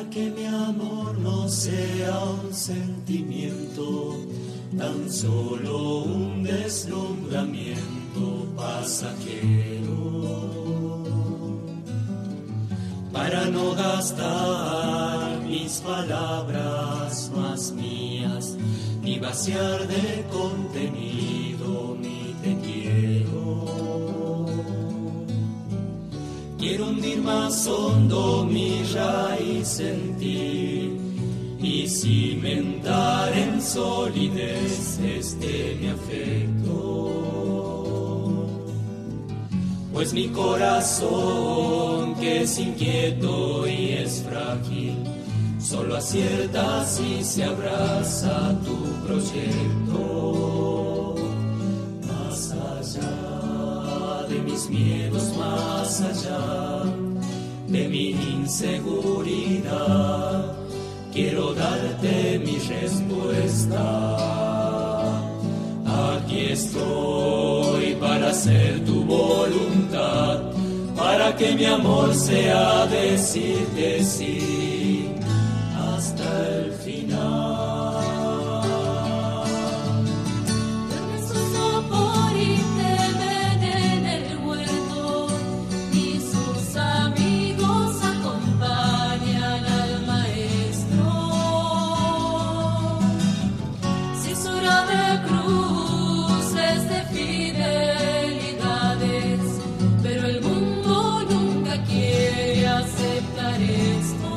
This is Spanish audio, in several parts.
que mi amor no sea un sentimiento, tan solo un deslumbramiento pasajero. Para no gastar mis palabras más mías, ni vaciar de contenido mi te quiero. Quiero hundir más hondo mi raíz en ti y cimentar en solidez mi afecto. Pues mi corazón, que es inquieto y es frágil, solo acierta si se abraza a tu proyecto. Más allá de mis miedos, más allá de mi inseguridad, quiero darte mi respuesta. Aquí estoy para hacer tu voluntad, para que mi amor sea decirte sí hasta el final. Dame su sopor y temen en el huerto, y sus amigos acompañan al maestro. Cisura de cruces, de fidelidades, pero el mundo nunca quiere aceptar esto.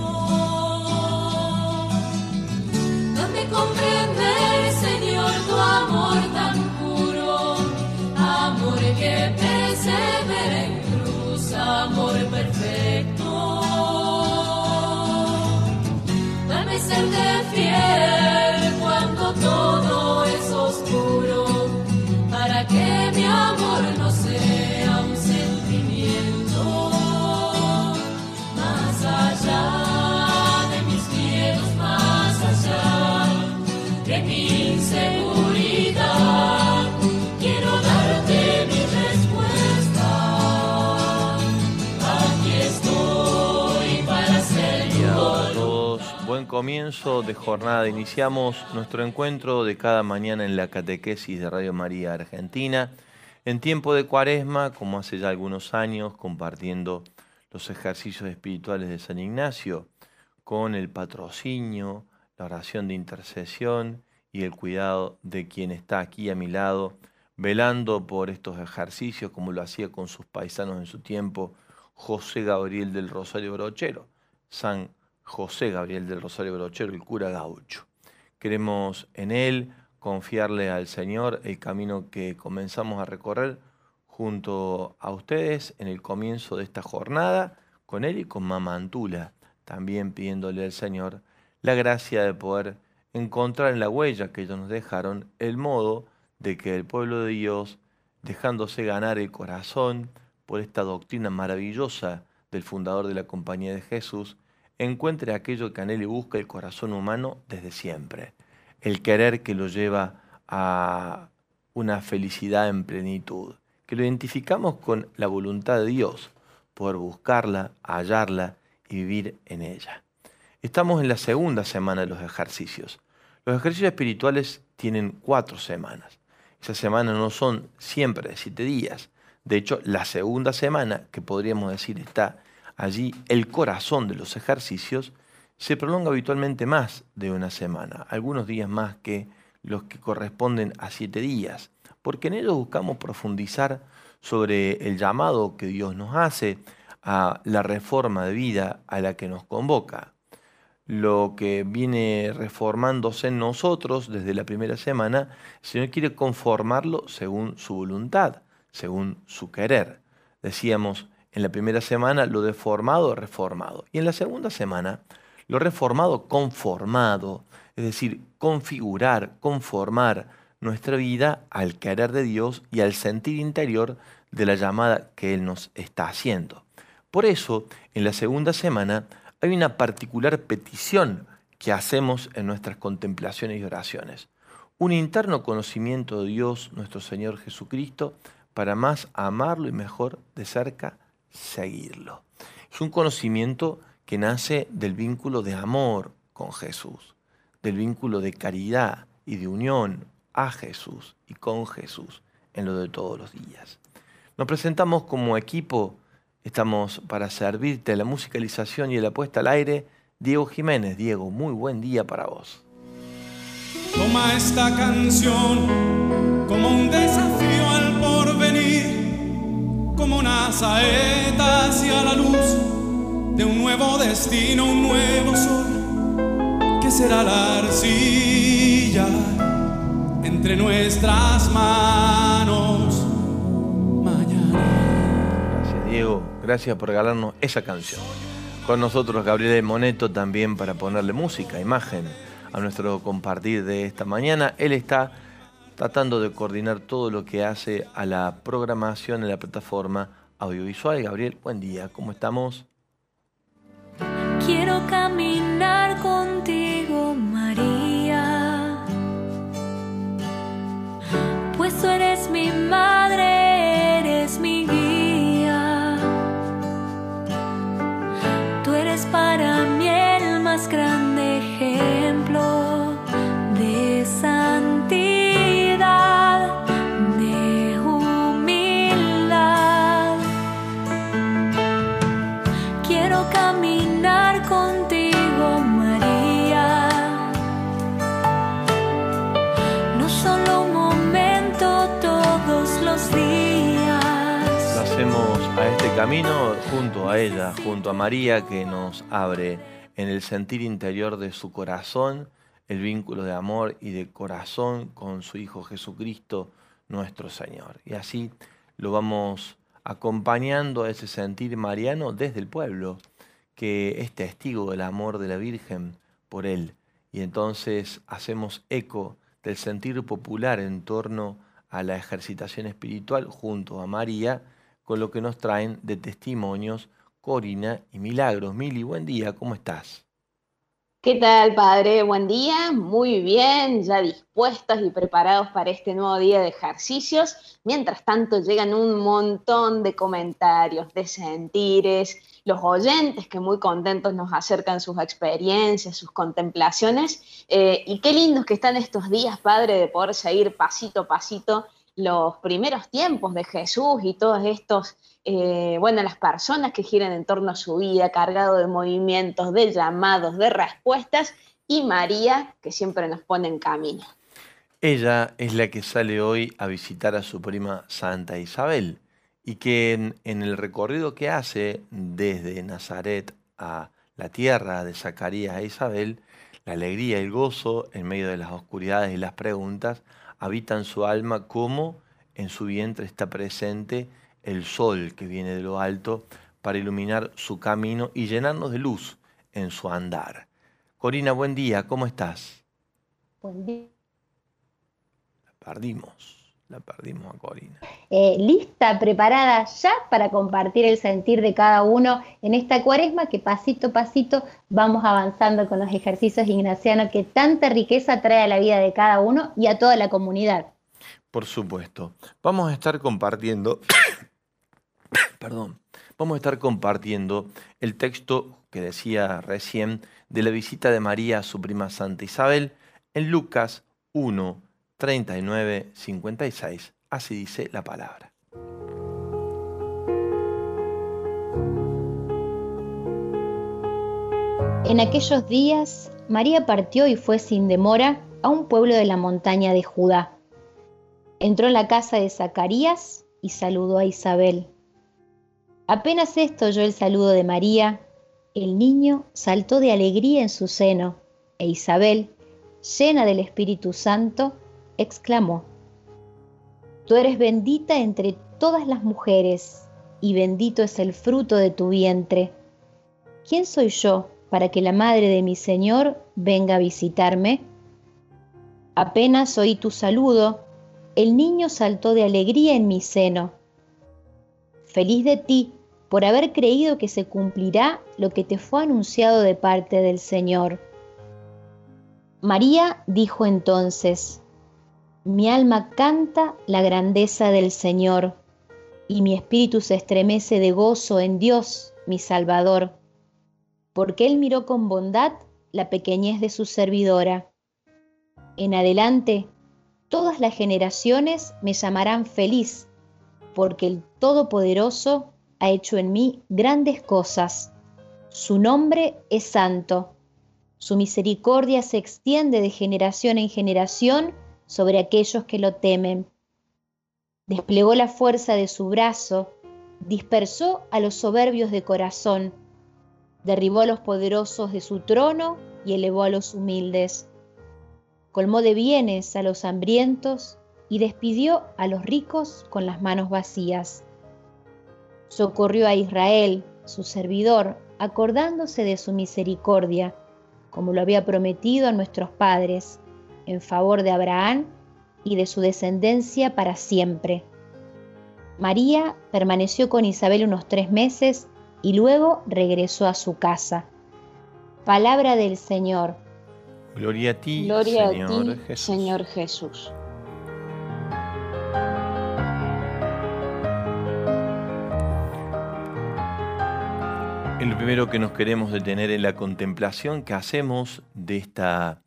Dame comprender, Señor, tu amor tan puro, amor que persevera en cruz, amor perfecto. Dame serte fiel cuando todo es oscuro, para que mi amor no sea un sentimiento. Más allá de mis miedos, más allá de mi inseguridad, quiero darte mi respuesta. Aquí estoy para hacer tu A voluntad. todos, buen comienzo de jornada. Iniciamos nuestro encuentro de cada mañana en la catequesis de Radio María Argentina, en tiempo de Cuaresma, como hace ya algunos años, compartiendo los ejercicios espirituales de San Ignacio, con el patrocinio, la oración de intercesión y el cuidado de quien está aquí a mi lado, velando por estos ejercicios, como lo hacía con sus paisanos en su tiempo, José Gabriel del Rosario Brochero, San José Gabriel del Rosario Brochero, el cura gaucho. Queremos en él confiarle al Señor el camino que comenzamos a recorrer junto a ustedes en el comienzo de esta jornada, con él y con Mamá Antula, también pidiéndole al Señor la gracia de poder encontrar en la huella que ellos nos dejaron el modo de que el pueblo de Dios, dejándose ganar el corazón por esta doctrina maravillosa del fundador de la Compañía de Jesús, encuentre aquello que anhela y busca el corazón humano desde siempre, el querer que lo lleva a una felicidad en plenitud, que lo identificamos con la voluntad de Dios, poder buscarla, hallarla y vivir en ella. Estamos en la segunda semana de los ejercicios. Los ejercicios espirituales tienen 4 semanas. Esas semanas no son siempre de 7 días. De hecho, la segunda semana, que podríamos decir está allí el corazón de los ejercicios, se prolonga habitualmente más de una semana, algunos días más que los que corresponden a 7 días, porque en ellos buscamos profundizar sobre el llamado que Dios nos hace a la reforma de vida a la que nos convoca. Lo que viene reformándose en nosotros desde la primera semana, el Señor quiere conformarlo según su voluntad, según su querer. Decíamos en la primera semana lo deformado, reformado. Y en la segunda semana lo reformado, conformado. Es decir, configurar, conformar nuestra vida al querer de Dios y al sentir interior de la llamada que Él nos está haciendo. Por eso, en la segunda semana hay una particular petición que hacemos en nuestras contemplaciones y oraciones. Un interno conocimiento de Dios, nuestro Señor Jesucristo, para más amarlo y mejor de cerca seguirlo. Es un conocimiento que nace del vínculo de amor con Jesús, del vínculo de caridad y de unión a Jesús y con Jesús en lo de todos los días. Nos presentamos como equipo, estamos para servirte la musicalización y la puesta al aire, Diego Jiménez. Diego, muy buen día para vos. Toma esta canción como un desafío al porvenir, como una saeta hacia la luz de un nuevo destino, un nuevo sol, que será la arcilla entre nuestras manos mañana. Gracias, Diego. Gracias por regalarnos esa canción. Con nosotros Gabriel Moneto también para ponerle música, imagen a nuestro compartir de esta mañana. Él está tratando de coordinar todo lo que hace a la programación en la plataforma audiovisual. Gabriel, buen día, ¿cómo estamos? Quiero caminar contigo, María, pues tú eres mi madre, eres mi guía. Tú eres para mí el más grande ejemplo de santidad, de humildad. Quiero caminar contigo, María, no solo un momento, todos los días. Lo hacemos a este camino junto a ella, junto a María, que nos abre en el sentir interior de su corazón el vínculo de amor y de corazón con su Hijo Jesucristo, nuestro Señor. Y así lo vamos acompañando a ese sentir mariano desde el pueblo, que es testigo del amor de la Virgen por él. Y entonces hacemos eco del sentir popular en torno a la ejercitación espiritual junto a María, con lo que nos traen de testimonios Corina y Milagros. Mili, buen día, ¿cómo estás? ¿Qué tal, padre? Buen día, muy bien, ya dispuestos y preparados para este nuevo día de ejercicios. Mientras tanto llegan un montón de comentarios, de sentires, los oyentes que muy contentos nos acercan sus experiencias, sus contemplaciones. Y qué lindos que están estos días, padre, de poder seguir pasito a pasito los primeros tiempos de Jesús y todos estos, las personas que giran en torno a su vida, cargado de movimientos, de llamados, de respuestas, y María, que siempre nos pone en camino. Ella es la que sale hoy a visitar a su prima Santa Isabel, y que en el recorrido que hace desde Nazaret a la tierra de Zacarías e Isabel, la alegría y el gozo en medio de las oscuridades y las preguntas habitan su alma, como en su vientre está presente el sol que viene de lo alto para iluminar su camino y llenarnos de luz en su andar. Corina, buen día, ¿cómo estás? Buen día. La perdimos a Corina. Lista, preparada ya para compartir el sentir de cada uno en esta cuaresma, que pasito a pasito vamos avanzando con los ejercicios ignacianos que tanta riqueza trae a la vida de cada uno y a toda la comunidad. Por supuesto. Vamos a estar compartiendo, vamos a estar compartiendo el texto que decía recién de la visita de María a su prima Santa Isabel en Lucas 1, 39, 56. Así dice la palabra. En aquellos días, María partió y fue sin demora a un pueblo de la montaña de Judá. Entró en la casa de Zacarías y saludó a Isabel. Apenas esto oyó el saludo de María, el niño saltó de alegría en su seno, e Isabel, llena del Espíritu Santo, exclamó: Tú eres bendita entre todas las mujeres, y bendito es el fruto de tu vientre. ¿Quién soy yo para que la madre de mi Señor venga a visitarme? Apenas oí tu saludo, el niño saltó de alegría en mi seno. Feliz de ti por haber creído que se cumplirá lo que te fue anunciado de parte del Señor. María dijo entonces: Mi alma canta la grandeza del Señor, y mi espíritu se estremece de gozo en Dios, mi Salvador, porque Él miró con bondad la pequeñez de su servidora. En adelante, todas las generaciones me llamarán feliz, porque el Todopoderoso ha hecho en mí grandes cosas. Su nombre es santo. Su misericordia se extiende de generación en generación sobre aquellos que lo temen. Desplegó la fuerza de su brazo, dispersó a los soberbios de corazón, derribó a los poderosos de su trono y elevó a los humildes. Colmó de bienes a los hambrientos y despidió a los ricos con las manos vacías. Socorrió a Israel, su servidor, acordándose de su misericordia, como lo había prometido a nuestros padres, en favor de Abraham y de su descendencia para siempre. María permaneció con Isabel unos 3 meses y luego regresó a su casa. Palabra del Señor. Gloria a ti, Gloria Señor a ti, Jesús. Señor Jesús. El primero que nos queremos detener en la contemplación que hacemos de esta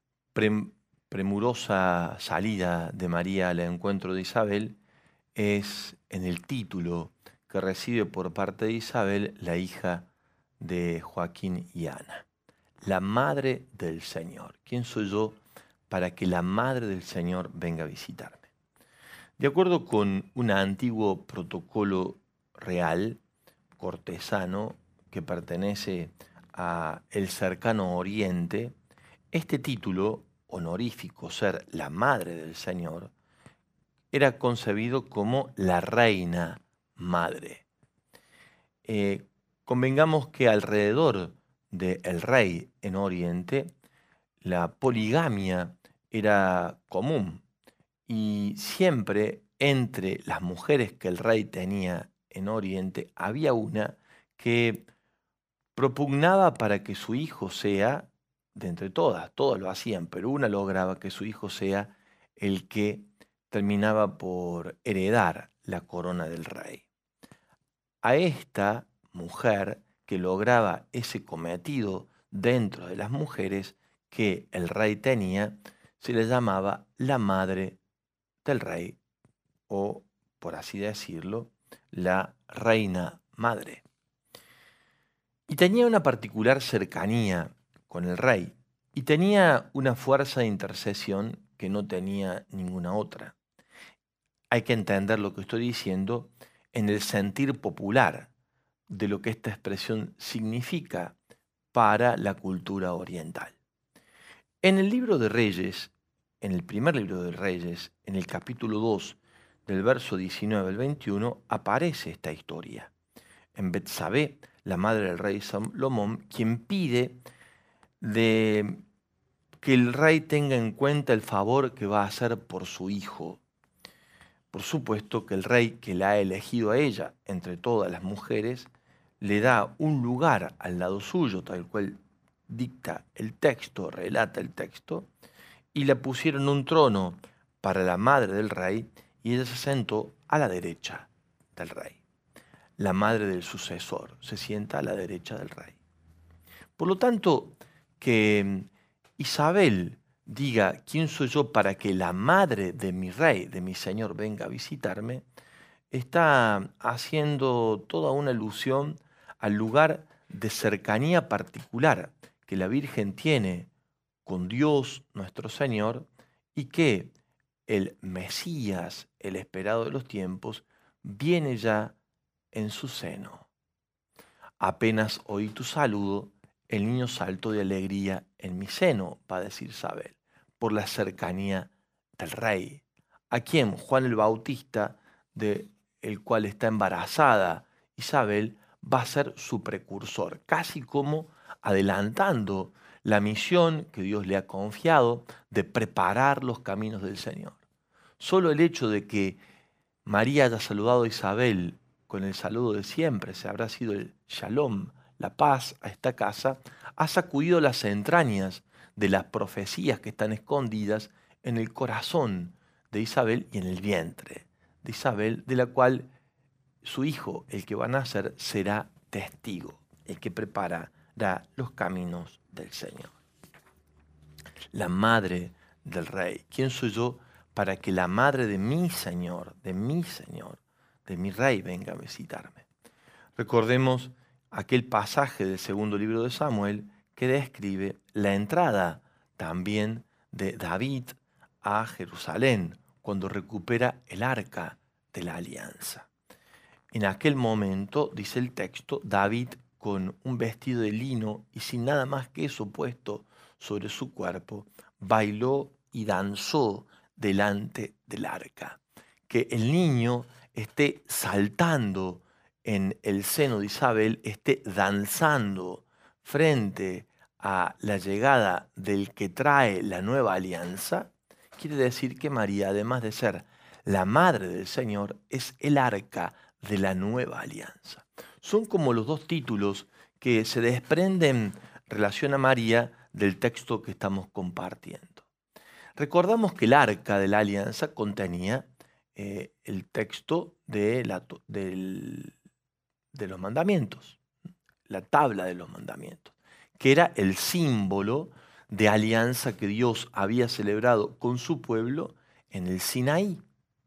premurosa salida de María al encuentro de Isabel es en el título que recibe por parte de Isabel la hija de Joaquín y Ana. La Madre del Señor. ¿Quién soy yo para que la Madre del Señor venga a visitarme? De acuerdo con un antiguo protocolo real, cortesano, que pertenece a el cercano Oriente, este título honorífico, ser la Madre del Señor, era concebido como la Reina Madre. Convengamos que alrededor del rey en Oriente, la poligamia era común y siempre entre las mujeres que el rey tenía en Oriente había una que propugnaba para que su hijo sea, de entre todas lo hacían, pero una lograba que su hijo sea el que terminaba por heredar la corona del rey. A esta mujer que lograba ese cometido dentro de las mujeres que el rey tenía, se le llamaba la madre del rey, o, por así decirlo, la reina madre. Y tenía una particular cercanía con el rey, y tenía una fuerza de intercesión que no tenía ninguna otra. Hay que entender lo que estoy diciendo en el sentir popular de lo que esta expresión significa para la cultura oriental. En el libro de Reyes, en el primer libro de Reyes, en el capítulo 2, del verso 19 al 21, aparece esta historia. En Betsabé, la madre del rey Salomón, quien pide de que el rey tenga en cuenta el favor que va a hacer por su hijo. Por supuesto que el rey, que la ha elegido a ella entre todas las mujeres, le da un lugar al lado suyo, tal cual dicta el texto, relata el texto, y la pusieron en un trono para la madre del rey, y ella se sentó a la derecha del rey. La madre del sucesor se sienta a la derecha del rey. Por lo tanto, que Isabel diga, ¿quién soy yo para que la madre de mi rey, de mi señor, venga a visitarme?, está haciendo toda una alusión al lugar de cercanía particular que la Virgen tiene con Dios nuestro Señor y que el Mesías, el esperado de los tiempos, viene ya en su seno. Apenas oí tu saludo, el niño saltó de alegría en mi seno, va a decir Isabel, por la cercanía del rey, a quien Juan el Bautista, de el cual está embarazada Isabel, va a ser su precursor, casi como adelantando la misión que Dios le ha confiado de preparar los caminos del Señor. Solo el hecho de que María haya saludado a Isabel con el saludo de siempre, se habrá sido el shalom, la paz a esta casa, ha sacudido las entrañas de las profecías que están escondidas en el corazón de Isabel y en el vientre de Isabel, de la cual su hijo, el que va a nacer, será testigo, el que prepara los caminos del Señor. La madre del Rey. ¿Quién soy yo para que la madre de mi Señor, de mi Rey venga a visitarme? Recordemos aquel pasaje del segundo libro de Samuel que describe la entrada también de David a Jerusalén cuando recupera el arca de la alianza. En aquel momento, dice el texto, David con un vestido de lino y sin nada más que eso puesto sobre su cuerpo, bailó y danzó delante del arca. Que el niño esté saltando en el seno de Isabel, esté danzando frente a la llegada del que trae la nueva alianza, quiere decir que María, además de ser la madre del Señor, es el arca de la nueva alianza. Son como los dos títulos que se desprenden en relación a María del texto que estamos compartiendo. Recordamos que el arca de la alianza contenía el texto de los mandamientos, la tabla de los mandamientos, que era el símbolo de alianza que Dios había celebrado con su pueblo en el Sinaí.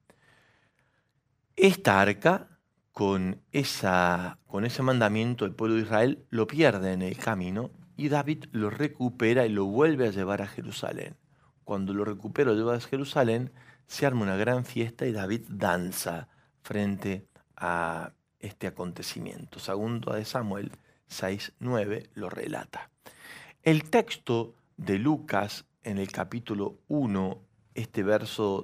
Esta arca, con ese mandamiento, el pueblo de Israel lo pierde en el camino y David lo recupera y lo vuelve a llevar a Jerusalén. Cuando lo recupera y lo lleva a Jerusalén, se arma una gran fiesta y David danza frente a este acontecimiento. Segundo de Samuel 6:9 lo relata. El texto de Lucas en el capítulo 1, este verso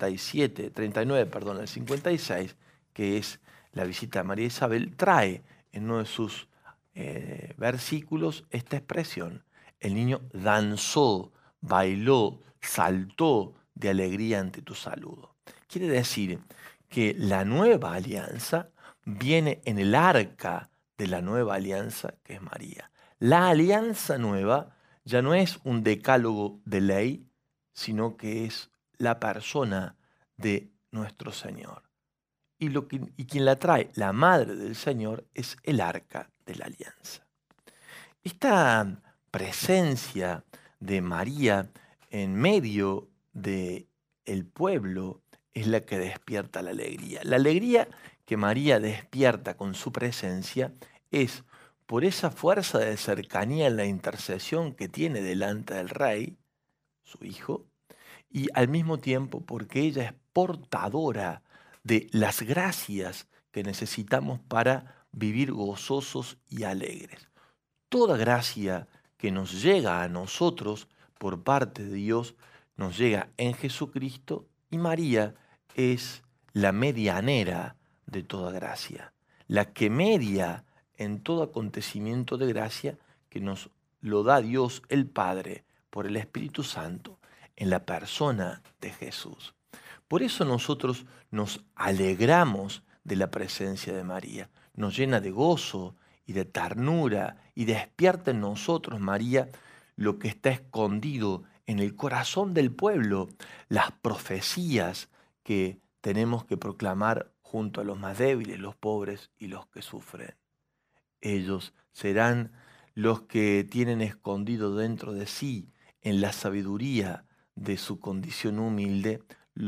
39, al 56, que es la visita de María Isabel, trae en uno de sus versículos esta expresión. El niño danzó, bailó, saltó de alegría ante tu saludo. Quiere decir que la nueva alianza viene en el arca de la nueva alianza que es María. La alianza nueva ya no es un decálogo de ley, sino que es la persona de nuestro Señor. Y quien la trae, la madre del Señor, es el arca de la alianza. Esta presencia de María en medio del pueblo es la que despierta la alegría. La alegría que María despierta con su presencia es por esa fuerza de cercanía en la intercesión que tiene delante del Rey, su Hijo, y al mismo tiempo porque ella es portadora de las gracias que necesitamos para vivir gozosos y alegres. Toda gracia que nos llega a nosotros por parte de Dios nos llega en Jesucristo y María es la medianera de toda gracia, la que media en todo acontecimiento de gracia que nos lo da Dios el Padre por el Espíritu Santo en la persona de Jesús. Por eso nosotros nos alegramos de la presencia de María. Nos llena de gozo y de ternura y despierta en nosotros, María, lo que está escondido en el corazón del pueblo, las profecías que tenemos que proclamar junto a los más débiles, los pobres y los que sufren. Ellos serán los que tienen escondido dentro de sí, en la sabiduría de su condición humilde,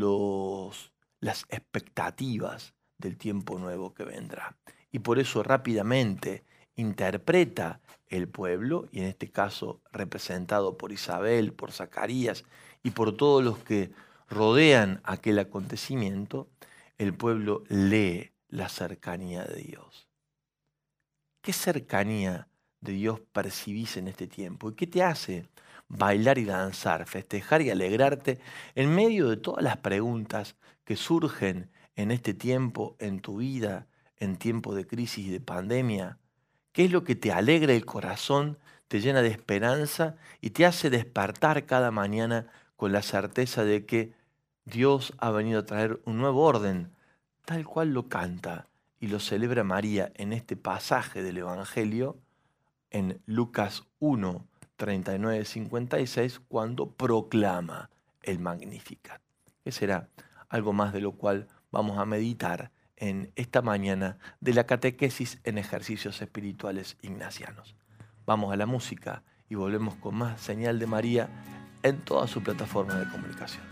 las expectativas del tiempo nuevo que vendrá. Y por eso rápidamente interpreta el pueblo, y en este caso representado por Isabel, por Zacarías y por todos los que rodean aquel acontecimiento, el pueblo lee la cercanía de Dios. ¿Qué cercanía de Dios percibís en este tiempo? ¿Y qué te hace bailar y danzar, festejar y alegrarte en medio de todas las preguntas que surgen en este tiempo, en tu vida, en tiempo de crisis y de pandemia? ¿Qué es lo que te alegra el corazón, te llena de esperanza y te hace despertar cada mañana con la certeza de que Dios ha venido a traer un nuevo orden, tal cual lo canta y lo celebra María en este pasaje del Evangelio, en Lucas 1, 39, 56, cuando proclama el Magnificat? Que será algo más de lo cual vamos a meditar en esta mañana de la catequesis en ejercicios espirituales ignacianos. Vamos a la música y volvemos con más Señal de María en toda su plataforma de comunicación.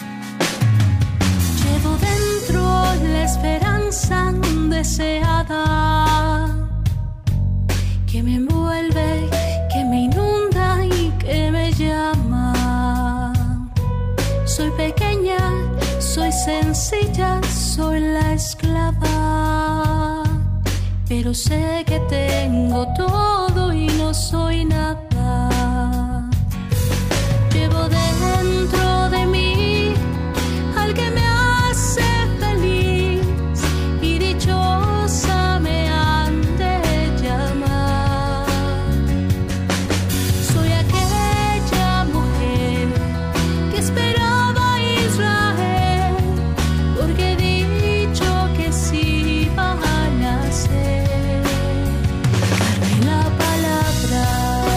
Llevo dentro la esperanza deseada que me envuelve, que me inunda y que me llama. Soy pequeña, soy sencilla, soy la esclava, pero sé que tengo todo y no soy nada. Llevo dentro de mí al que me hace feliz y dichosa me han de llamar. Soy aquella mujer que esperaba a Israel, porque he dicho que sí iba a nacer. Carne la palabra.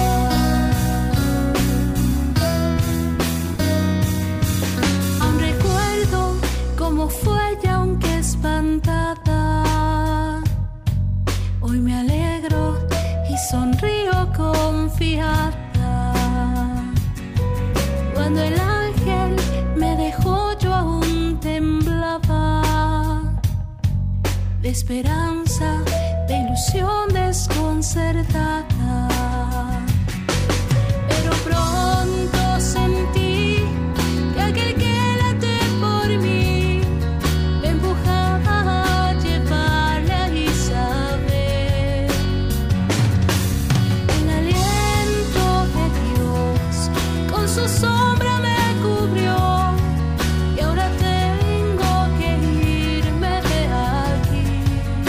Aún recuerdo cómo fue ella, aunque espantada. Hoy me alegro y sonrío confiada. Cuando el ángel me dejó, yo aún temblaba. De esperanza, de ilusión desconcertada. Pero pronto sentí que aquel que late por mí me empujaba a llevarle a Isabel. El aliento de Dios con su sombra me cubrió y ahora tengo que irme de aquí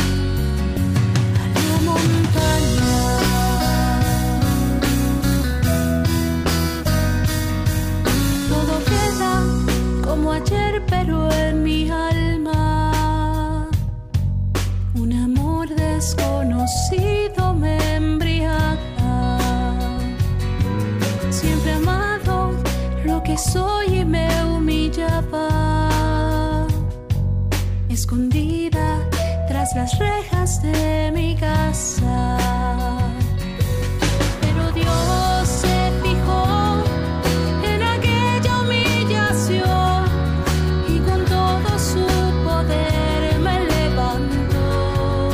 a la montaña. Todo queda como ayer, pero en mi alma un amor desconocido me embriaga. Siempre he amado lo que soy y me humillaba, escondida tras las rejas de mi casa. Pero Dios se fijó en aquella humillación y con todo su poder me levantó.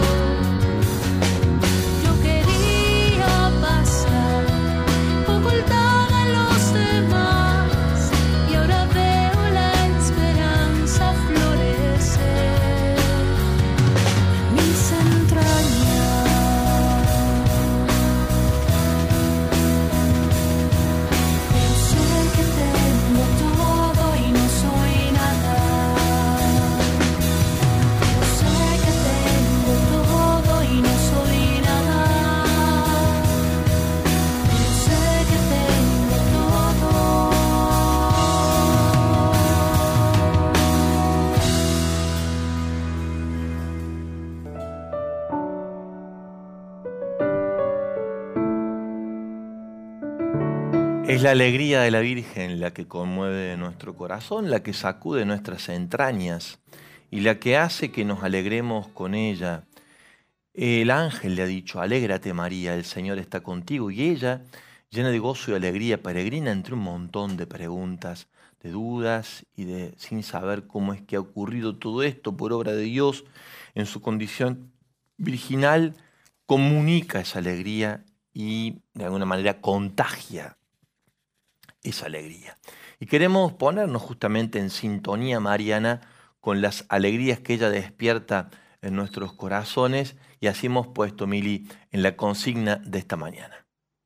Yo quería pasar ocultada en los demás y ahora veo la esperanza florecer en mis entrañas. Pero sé que tengo todo y no soy nada. Pero sé que tengo todo y no soy nada. Pero sé que tengo todo. Es la alegría de la Virgen la que conmueve nuestro corazón, la que sacude nuestras entrañas y la que hace que nos alegremos con ella. El ángel le ha dicho: alégrate María, el Señor está contigo. Y ella, llena de gozo y alegría, peregrina entre un montón de preguntas, de dudas y de sin saber cómo es que ha ocurrido todo esto por obra de Dios. En su condición virginal comunica esa alegría y de alguna manera contagia esa alegría. Y queremos ponernos justamente en sintonía mariana con las alegrías que ella despierta en nuestros corazones, y así hemos puesto, Mili, en la consigna de esta mañana.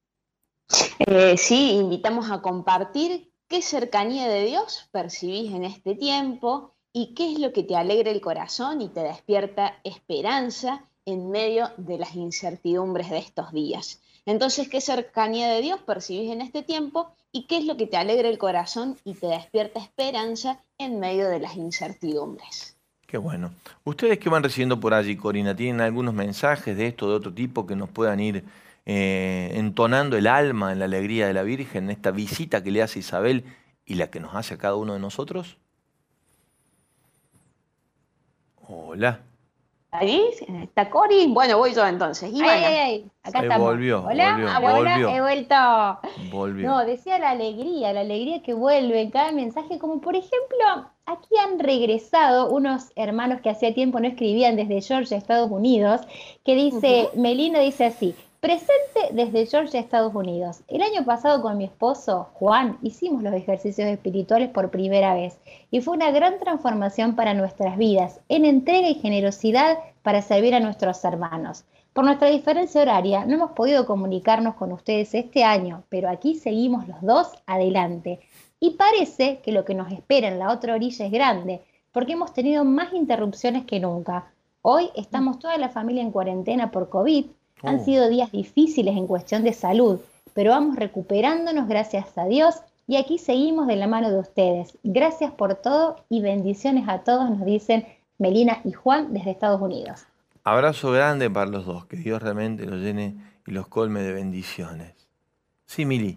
Sí, invitamos a compartir qué cercanía de Dios percibís en este tiempo y qué es lo que te alegra el corazón y te despierta esperanza en medio de las incertidumbres de estos días. Entonces, ¿qué cercanía de Dios percibís en este tiempo y qué es lo que te alegra el corazón y te despierta esperanza en medio de las incertidumbres? Qué bueno. ¿Ustedes qué van recibiendo por allí, Corina? ¿Tienen algunos mensajes de esto, de otro tipo, que nos puedan ir entonando el alma en la alegría de la Virgen, en esta visita que le hace Isabel y la que nos hace a cada uno de nosotros? Hola. ¿Ahí? ¿Está Cori? Bueno, voy yo entonces. Ivana. Acá Ahí estamos. volvió, Hola, volvió. he vuelto. Volvió. No, decía la alegría que vuelve en cada mensaje, como por ejemplo, aquí han regresado unos hermanos que hacía tiempo no escribían desde Georgia, Estados Unidos, que dice, Melina dice así, presente desde Georgia, Estados Unidos. El año pasado con mi esposo, Juan, hicimos los ejercicios espirituales por primera vez y fue una gran transformación para nuestras vidas, en entrega y generosidad para servir a nuestros hermanos. Por nuestra diferencia horaria, no hemos podido comunicarnos con ustedes este año, pero aquí seguimos los dos adelante. Y parece que lo que nos espera en la otra orilla es grande, porque hemos tenido más interrupciones que nunca. Hoy estamos toda la familia en cuarentena por COVID. Han sido días difíciles en cuestión de salud, pero vamos recuperándonos gracias a Dios y aquí seguimos de la mano de ustedes. Gracias por todo y bendiciones a todos, nos dicen Melina y Juan desde Estados Unidos. Abrazo grande para los dos, que Dios realmente los llene y los colme de bendiciones. Sí, Mili.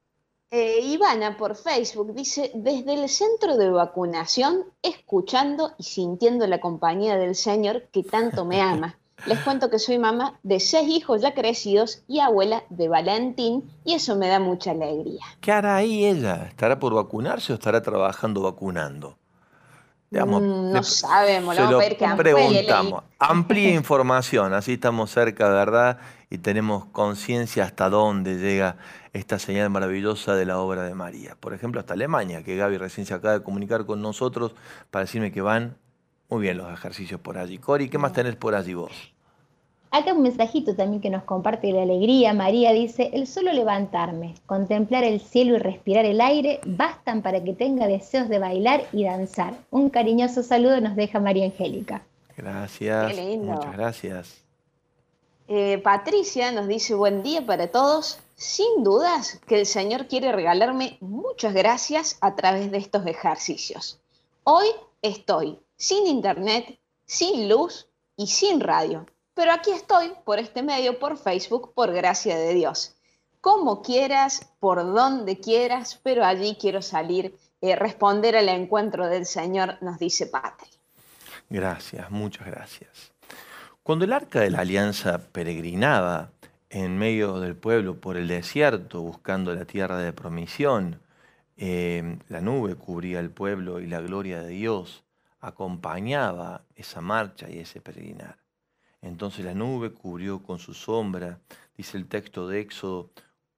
Ivana por Facebook dice, desde el centro de vacunación, escuchando y sintiendo la compañía del Señor que tanto me ama. Les cuento que soy mamá de 6 hijos ya crecidos y abuela de Valentín, y eso me da mucha alegría. ¿Qué hará ahí ella? ¿Estará por vacunarse o estará trabajando vacunando? Digamos, No sabemos, se le vamos lo a pedir que preguntamos. Amplíe información, así estamos cerca, ¿verdad? Y tenemos conciencia hasta dónde llega esta señal maravillosa de la obra de María. Por ejemplo, hasta Alemania, que Gaby recién se acaba de comunicar con nosotros para decirme que van muy bien los ejercicios por allí. Cori, ¿qué más tenés por allí vos? Acá un mensajito también que nos comparte la alegría. María dice, el solo levantarme, contemplar el cielo y respirar el aire bastan para que tenga deseos de bailar y danzar. Un cariñoso saludo nos deja María Angélica. Gracias, Qué lindo. muchas gracias. Patricia nos dice, buen día para todos. Sin dudas que el Señor quiere regalarme muchas gracias a través de estos ejercicios. Hoy estoy sin internet, sin luz y sin radio. Pero aquí estoy por este medio, por Facebook, por gracia de Dios. Como quieras, por donde quieras, pero allí quiero salir, responder al encuentro del Señor, nos dice Patri. Gracias, muchas gracias. Cuando el arca de la alianza peregrinaba en medio del pueblo por el desierto, buscando la tierra de promisión, la nube cubría el pueblo y la gloria de Dios acompañaba esa marcha y ese peregrinar. Entonces la nube cubrió con su sombra, dice el texto de Éxodo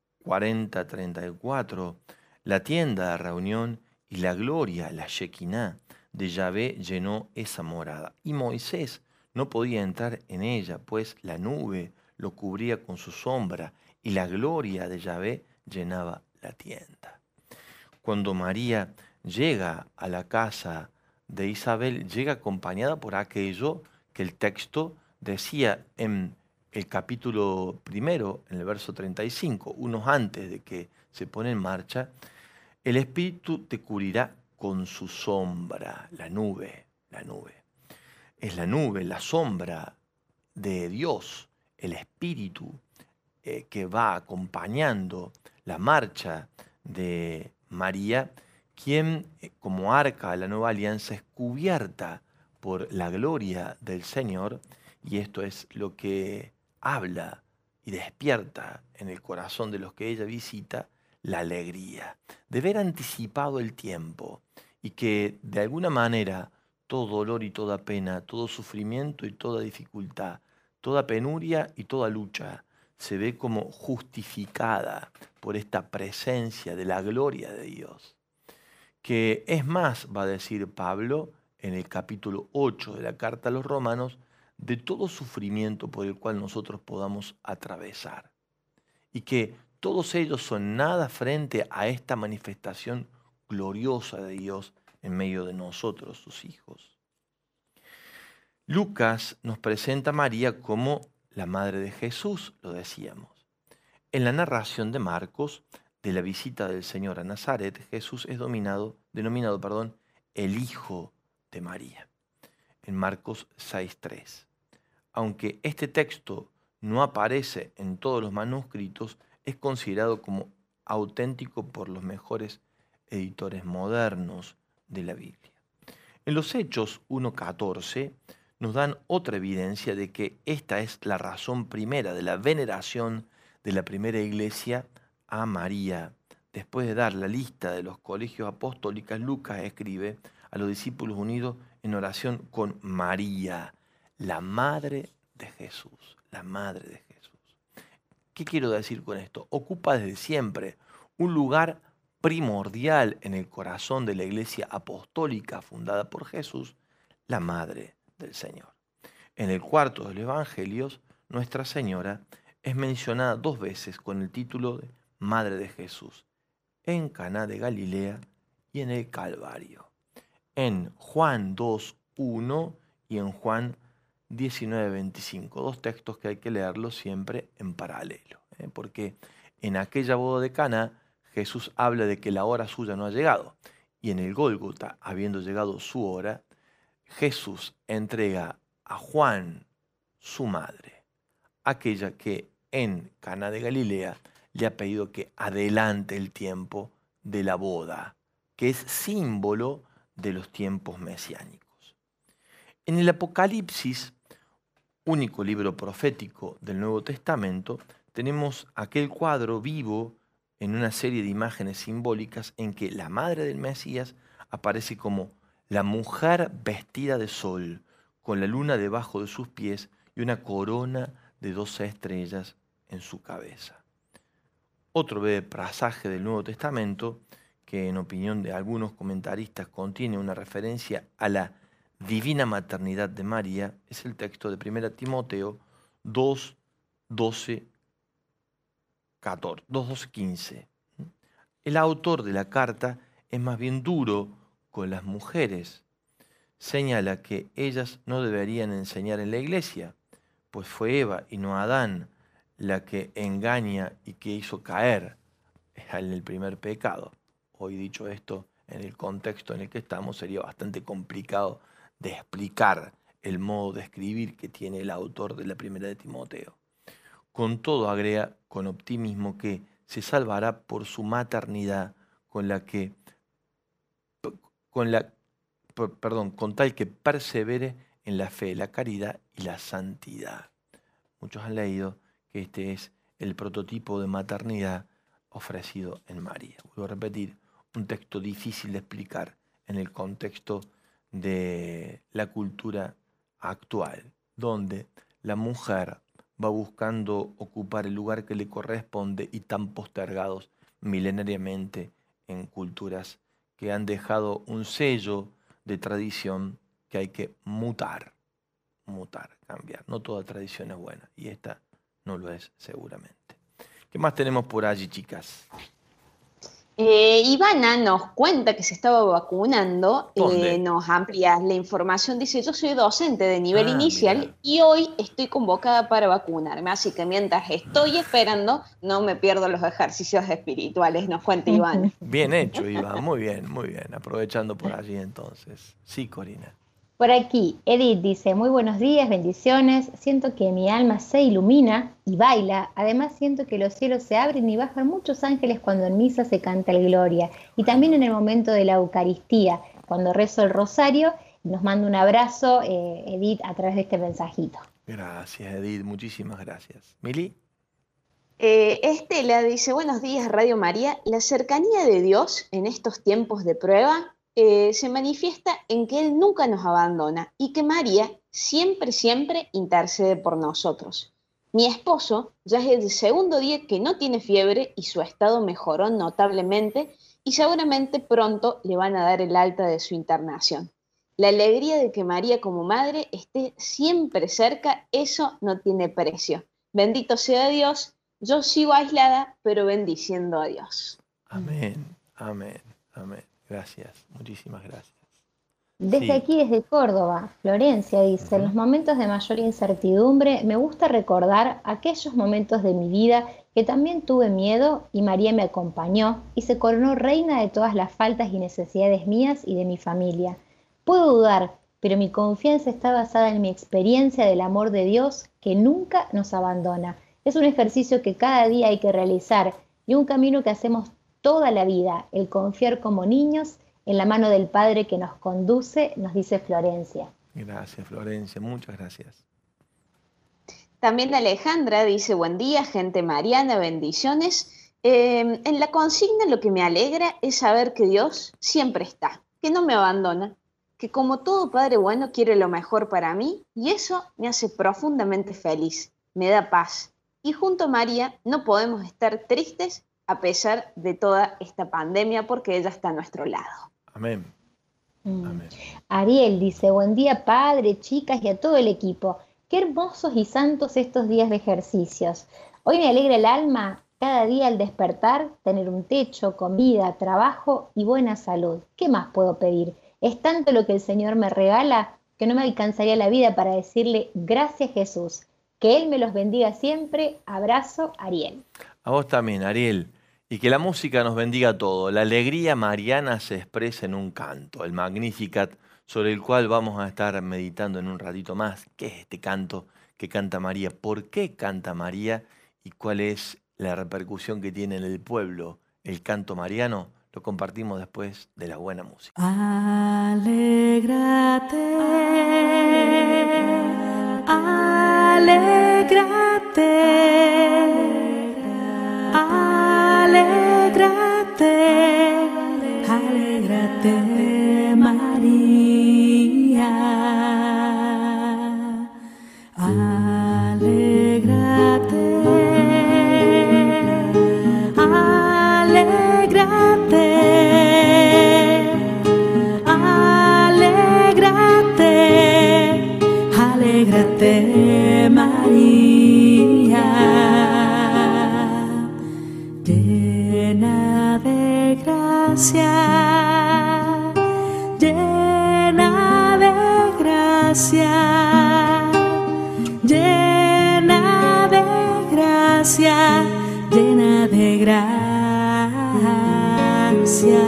40:34, la tienda de reunión y la gloria, la Shekinah de Yahvé llenó esa morada. Y Moisés no podía entrar en ella, pues la nube lo cubría con su sombra y la gloria de Yahvé llenaba la tienda. Cuando María llega a la casa de Isabel, llega acompañada por aquello que el texto decía en el capítulo 1, en el verso 35, unos antes de que se pone en marcha, el Espíritu te cubrirá con su sombra, la nube. Es la nube, la sombra de Dios, el Espíritu que va acompañando la marcha de María, quien como arca de la nueva alianza es cubierta por la gloria del Señor. Y esto es lo que habla y despierta en el corazón de los que ella visita la alegría de ver anticipado el tiempo y que de alguna manera todo dolor y toda pena, todo sufrimiento y toda dificultad, toda penuria y toda lucha se ve como justificada por esta presencia de la gloria de Dios. Que es más, va a decir Pablo en el capítulo 8 de la carta a los Romanos, de todo sufrimiento por el cual nosotros podamos atravesar. Y que todos ellos son nada frente a esta manifestación gloriosa de Dios en medio de nosotros, sus hijos. Lucas nos presenta a María como la madre de Jesús, lo decíamos. En la narración de Marcos, de la visita del Señor a Nazaret, Jesús es denominado el Hijo de María, en Marcos 6:3. Aunque este texto no aparece en todos los manuscritos, es considerado como auténtico por los mejores editores modernos de la Biblia. En los Hechos 1:14 nos dan otra evidencia de que esta es la razón primera de la veneración de la primera iglesia a María. Después de dar la lista de los colegios apostólicos, Lucas escribe a los discípulos unidos en oración con María, la madre de Jesús, la madre de Jesús. ¿Qué quiero decir con esto? Ocupa desde siempre un lugar primordial en el corazón de la iglesia apostólica fundada por Jesús, la madre del Señor. En el cuarto de los evangelios, Nuestra Señora es mencionada 2 veces con el título de Madre de Jesús, en Caná de Galilea y en el Calvario, en Juan 2:1 y en Juan 19:25, 2 textos que hay que leerlos siempre en paralelo, porque en aquella boda de Caná Jesús habla de que la hora suya no ha llegado, y en el Gólgota, habiendo llegado su hora, Jesús entrega a Juan su madre, aquella que en Caná de Galilea le ha pedido que adelante el tiempo de la boda, que es símbolo de los tiempos mesiánicos. En el Apocalipsis, único libro profético del Nuevo Testamento, tenemos aquel cuadro vivo en una serie de imágenes simbólicas en que la madre del Mesías aparece como la mujer vestida de sol, con la luna debajo de sus pies y una corona de 12 estrellas en su cabeza. Otro breve pasaje del Nuevo Testamento, que en opinión de algunos comentaristas contiene una referencia a la divina maternidad de María, es el texto de 1 Timoteo 2:15. El autor de la carta es más bien duro con las mujeres. Señala que ellas no deberían enseñar en la iglesia, pues fue Eva y no Adán la que engaña y que hizo caer en el primer pecado. Hoy, dicho esto, en el contexto en el que estamos, sería bastante complicado de explicar el modo de escribir que tiene el autor de la 1 de Timoteo. Con todo, agrega con optimismo que se salvará por su maternidad con tal que persevere en la fe, la caridad y la santidad. Muchos han leído que este es el prototipo de maternidad ofrecido en María. Vuelvo a repetir, un texto difícil de explicar en el contexto de la cultura actual, donde la mujer va buscando ocupar el lugar que le corresponde y tan postergados milenariamente en culturas que han dejado un sello de tradición que hay que mutar, cambiar. No toda tradición es buena y esta no lo es seguramente. ¿Qué más tenemos por allí, chicas? Ivana nos cuenta que se estaba vacunando, nos amplía la información, dice: yo soy docente de nivel inicial, mira, y hoy estoy convocada para vacunarme, así que mientras estoy esperando no me pierdo los ejercicios espirituales, nos cuenta Ivana. Bien hecho, Iván, muy bien, aprovechando por allí entonces. Sí, Corina. Por aquí, Edith dice: muy buenos días, bendiciones, siento que mi alma se ilumina y baila, además siento que los cielos se abren y bajan muchos ángeles cuando en misa se canta el Gloria, y también en el momento de la Eucaristía, cuando rezo el rosario. Nos manda un abrazo, Edith, a través de este mensajito. Gracias, Edith, muchísimas gracias. ¿Mili? Estela dice: buenos días, Radio María, la cercanía de Dios en estos tiempos de prueba se manifiesta en que Él nunca nos abandona y que María siempre intercede por nosotros. Mi esposo ya es el segundo día que no tiene fiebre y su estado mejoró notablemente y seguramente pronto le van a dar el alta de su internación. La alegría de que María como madre esté siempre cerca, eso no tiene precio. Bendito sea Dios, yo sigo aislada, pero bendiciendo a Dios. Amén, amén, amén. Gracias, muchísimas gracias. Desde aquí, desde Córdoba, Florencia dice: en los momentos de mayor incertidumbre me gusta recordar aquellos momentos de mi vida que también tuve miedo y María me acompañó y se coronó reina de todas las faltas y necesidades mías y de mi familia. Puedo dudar, pero mi confianza está basada en mi experiencia del amor de Dios que nunca nos abandona. Es un ejercicio que cada día hay que realizar y un camino que hacemos toda la vida, el confiar como niños en la mano del Padre que nos conduce, nos dice Florencia. Gracias, Florencia, muchas gracias. También Alejandra dice, buen día, gente mariana, bendiciones. En la consigna lo que me alegra es saber que Dios siempre está, que no me abandona, que como todo padre bueno quiere lo mejor para mí y eso me hace profundamente feliz, me da paz. Y junto a María no podemos estar tristes a pesar de toda esta pandemia porque ella está a nuestro lado. Amén. Amén. Ariel dice, buen día padre, chicas y a todo el equipo. Qué hermosos y santos estos días de ejercicios. Hoy me alegra el alma cada día al despertar, tener un techo, comida, trabajo y buena salud. ¿Qué más puedo pedir? Es tanto lo que el Señor me regala que no me alcanzaría la vida para decirle gracias Jesús. Que Él me los bendiga siempre. Abrazo, Ariel. A vos también, Ariel. Y que la música nos bendiga todo. La alegría mariana se expresa en un canto, el Magnificat, sobre el cual vamos a estar meditando en un ratito más. ¿Qué es este canto que canta María? ¿Por qué canta María? ¿Y cuál es la repercusión que tiene en el pueblo el canto mariano? Lo compartimos después de la buena música. Alégrate, alégrate, alégrate, alégrate, María. Alégrate, alégrate, alégrate, alégrate, María. Llena de gracia, llena de gracia, llena de gracia, llena de gracia.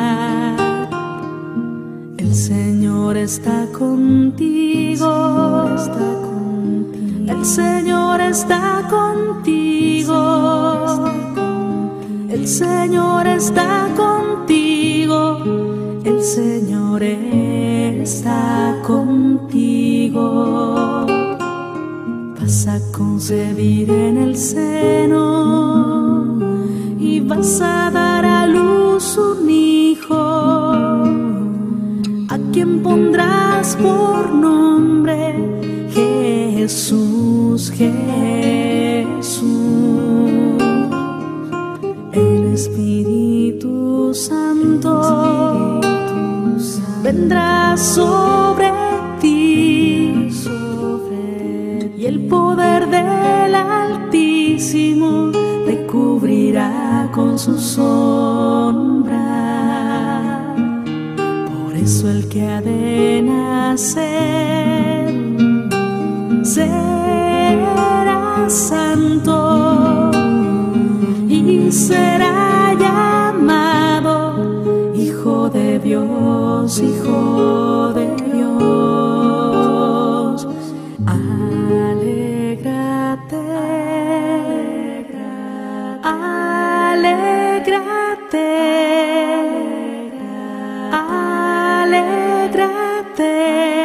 El Señor está contigo, el Señor está contigo, el Señor está contigo, el Señor está contigo. Vas a concebir en el seno y vas a dar a luz un hijo, a quien pondrás por nombre Jesús, Jesús. El Espíritu Santo vendrá sobre ti y el poder del Altísimo te cubrirá con su sombra. Por eso el que ha de nacer será santo y será llamado Hijo de Dios, Hijo de Dios. Alégrate, alégrate, alégrate,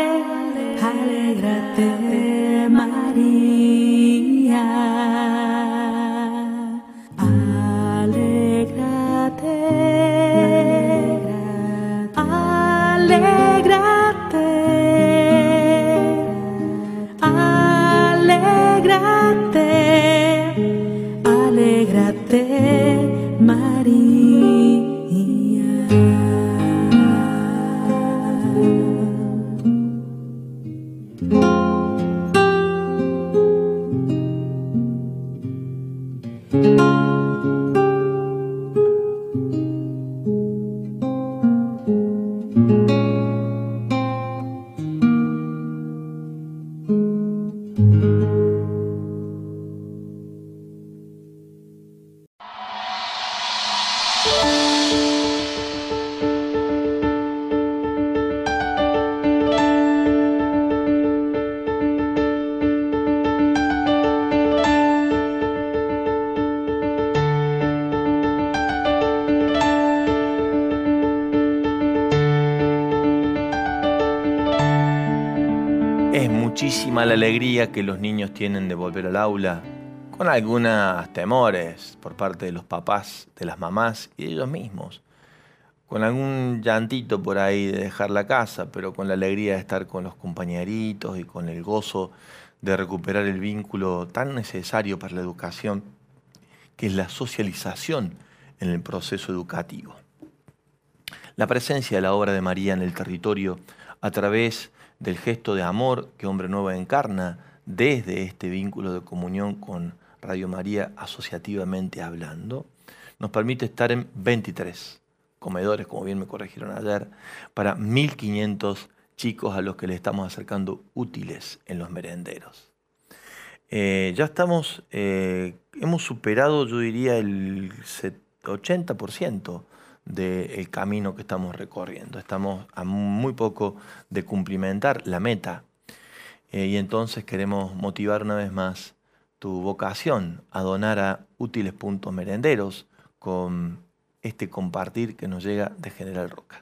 alégrate, María. Alégrate, alégrate, alégrate, alégrate, María. misma la alegría que los niños tienen de volver al aula, con algunos temores por parte de los papás, de las mamás y de ellos mismos, con algún llantito por ahí de dejar la casa, pero con la alegría de estar con los compañeritos y con el gozo de recuperar el vínculo tan necesario para la educación, que es la socialización en el proceso educativo. La presencia de la obra de María en el territorio a través del gesto de amor que Hombre Nuevo encarna desde este vínculo de comunión con Radio María asociativamente hablando, nos permite estar en 23 comedores, como bien me corrigieron ayer, para 1.500 chicos a los que le estamos acercando útiles en los merenderos. Ya estamos, hemos superado, yo diría, el 80% del camino que estamos recorriendo. Estamos a muy poco de cumplimentar la meta. Y entonces queremos motivar una vez más tu vocación a donar a útiles puntos merenderos con este compartir que nos llega de General Roca.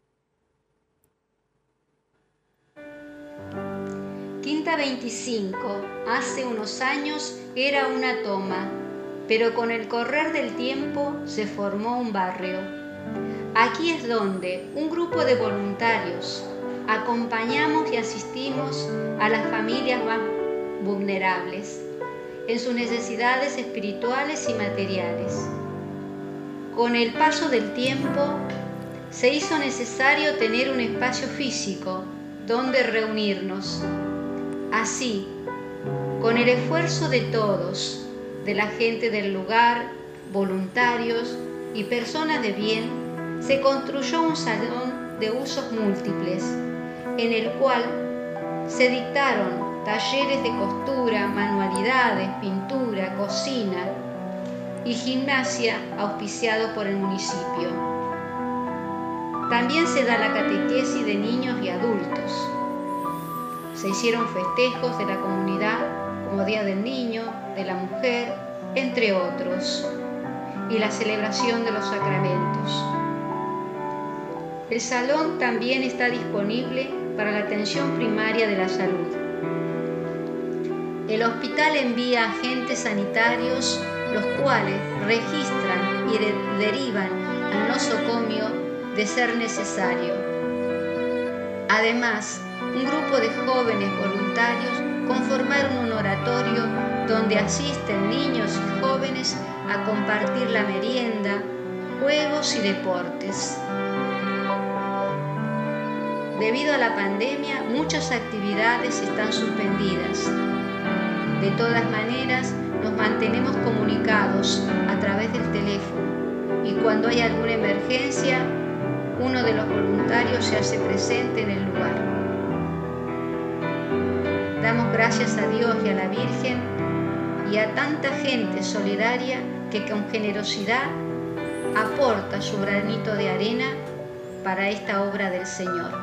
Quinta 25. Hace unos años era una toma, pero con el correr del tiempo se formó un barrio. Aquí es donde un grupo de voluntarios acompañamos y asistimos a las familias más vulnerables en sus necesidades espirituales y materiales. Con el paso del tiempo se hizo necesario tener un espacio físico donde reunirnos. Así, con el esfuerzo de todos, de la gente del lugar, voluntarios y personas de bien, se construyó un salón de usos múltiples, en el cual se dictaron talleres de costura, manualidades, pintura, cocina y gimnasia auspiciados por el municipio. También se da la catequesis de niños y adultos. Se hicieron festejos de la comunidad como Día del Niño, de la Mujer, entre otros, y la celebración de los sacramentos. El salón también está disponible para la atención primaria de la salud. El hospital envía agentes sanitarios, los cuales registran y derivan al nosocomio de ser necesario. Además, un grupo de jóvenes voluntarios conformaron un oratorio donde asisten niños y jóvenes a compartir la merienda, juegos y deportes. Debido a la pandemia, muchas actividades están suspendidas. De todas maneras, nos mantenemos comunicados a través del teléfono y cuando hay alguna emergencia, uno de los voluntarios se hace presente en el lugar. Damos gracias a Dios y a la Virgen y a tanta gente solidaria que con generosidad aporta su granito de arena para esta obra del Señor.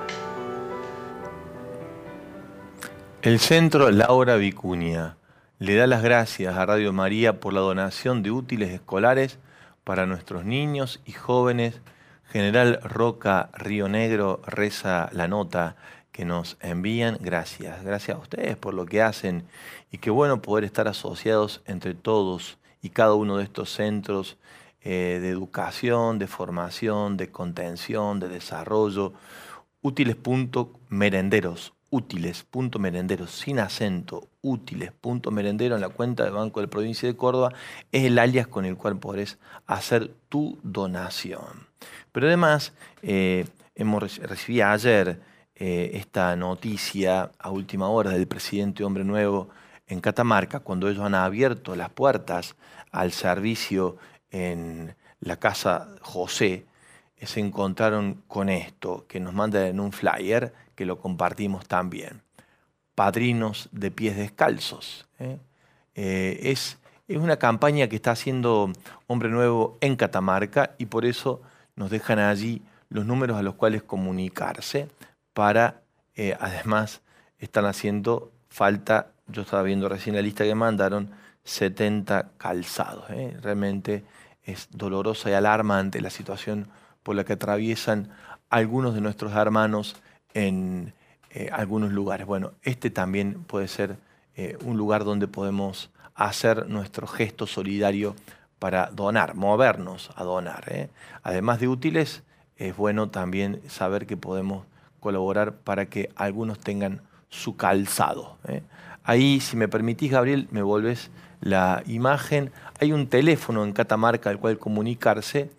El Centro Laura Vicuña le da las gracias a Radio María por la donación de útiles escolares para nuestros niños y jóvenes. General Roca, Río Negro, reza la nota que nos envían. Gracias a ustedes por lo que hacen y qué bueno poder estar asociados entre todos y cada uno de estos centros de educación, de formación, de contención, de desarrollo. Útiles.merenderos. Útiles.merenderos, sin acento, útiles.merendero en la cuenta de Banco de la Provincia de Córdoba, es el alias con el cual podrás hacer tu donación. Pero además, recibí ayer esta noticia a última hora del presidente Hombre Nuevo en Catamarca, cuando ellos han abierto las puertas al servicio en la Casa José, se encontraron con esto, que nos mandan en un flyer, que lo compartimos también. Padrinos de pies descalzos. Es una campaña que está haciendo Hombre Nuevo en Catamarca y por eso nos dejan allí los números a los cuales comunicarse para, además, están haciendo falta, yo estaba viendo recién la lista que mandaron, 70 calzados. Realmente es dolorosa y alarmante la situación por la que atraviesan algunos de nuestros hermanos en algunos lugares. Bueno, este también puede ser un lugar donde podemos hacer nuestro gesto solidario para donar, movernos a donar. Además de útiles, es bueno también saber que podemos colaborar para que algunos tengan su calzado. Ahí, si me permitís, Gabriel, me volvés la imagen. Hay un teléfono en Catamarca al cual comunicarse,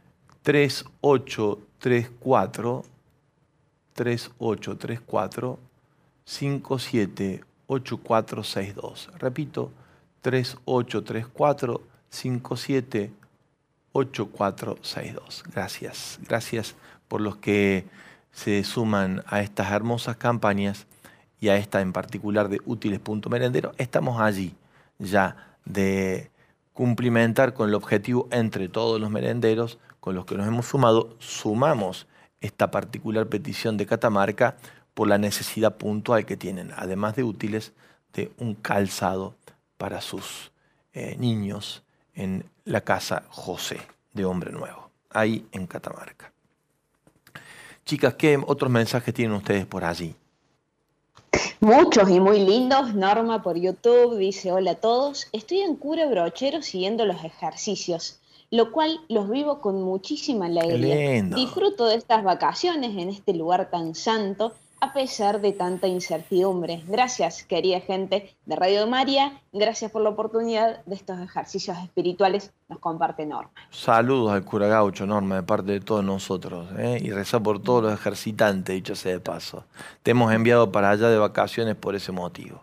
3834 578462. Repito, 3834 578462. Gracias por los que se suman a estas hermosas campañas y a esta en particular de Útiles.Merendero. Estamos allí ya de cumplimentar con el objetivo entre todos los merenderos con los que nos hemos sumado. Sumamos esta particular petición de Catamarca por la necesidad puntual que tienen, además de útiles, de un calzado para sus niños en la casa José de Hombre Nuevo, ahí en Catamarca. Chicas, ¿qué otros mensajes tienen ustedes por allí? Muchos y muy lindos. Norma por YouTube dice: hola a todos, estoy en cura brochero siguiendo los ejercicios, lo cual los vivo con muchísima alegría. Disfruto de estas vacaciones en este lugar tan santo, a pesar de tanta incertidumbre. Gracias, querida gente de Radio María, gracias por la oportunidad de estos ejercicios espirituales, nos comparte Norma. Saludos al cura Gaucho, Norma, de parte de todos nosotros, y rezar por todos los ejercitantes, dicho sea de paso. Te hemos enviado para allá de vacaciones por ese motivo.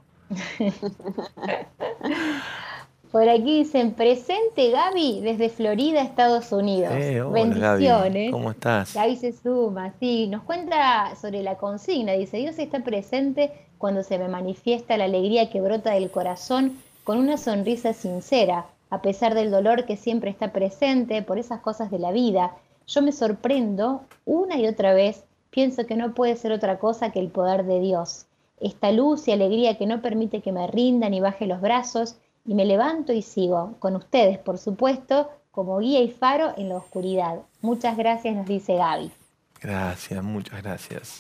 Por aquí dicen: presente Gaby desde Florida, Estados Unidos. Hola, bendiciones. Gaby. ¿Cómo estás? Gaby se suma, sí. Nos cuenta sobre la consigna. Dice: Dios está presente cuando se me manifiesta la alegría que brota del corazón con una sonrisa sincera, a pesar del dolor que siempre está presente por esas cosas de la vida. Yo me sorprendo una y otra vez, pienso que no puede ser otra cosa que el poder de Dios. Esta luz y alegría que no permite que me rinda ni baje los brazos, y me levanto y sigo, con ustedes, por supuesto, como guía y faro en la oscuridad. Muchas gracias, nos dice Gaby. Gracias, muchas gracias.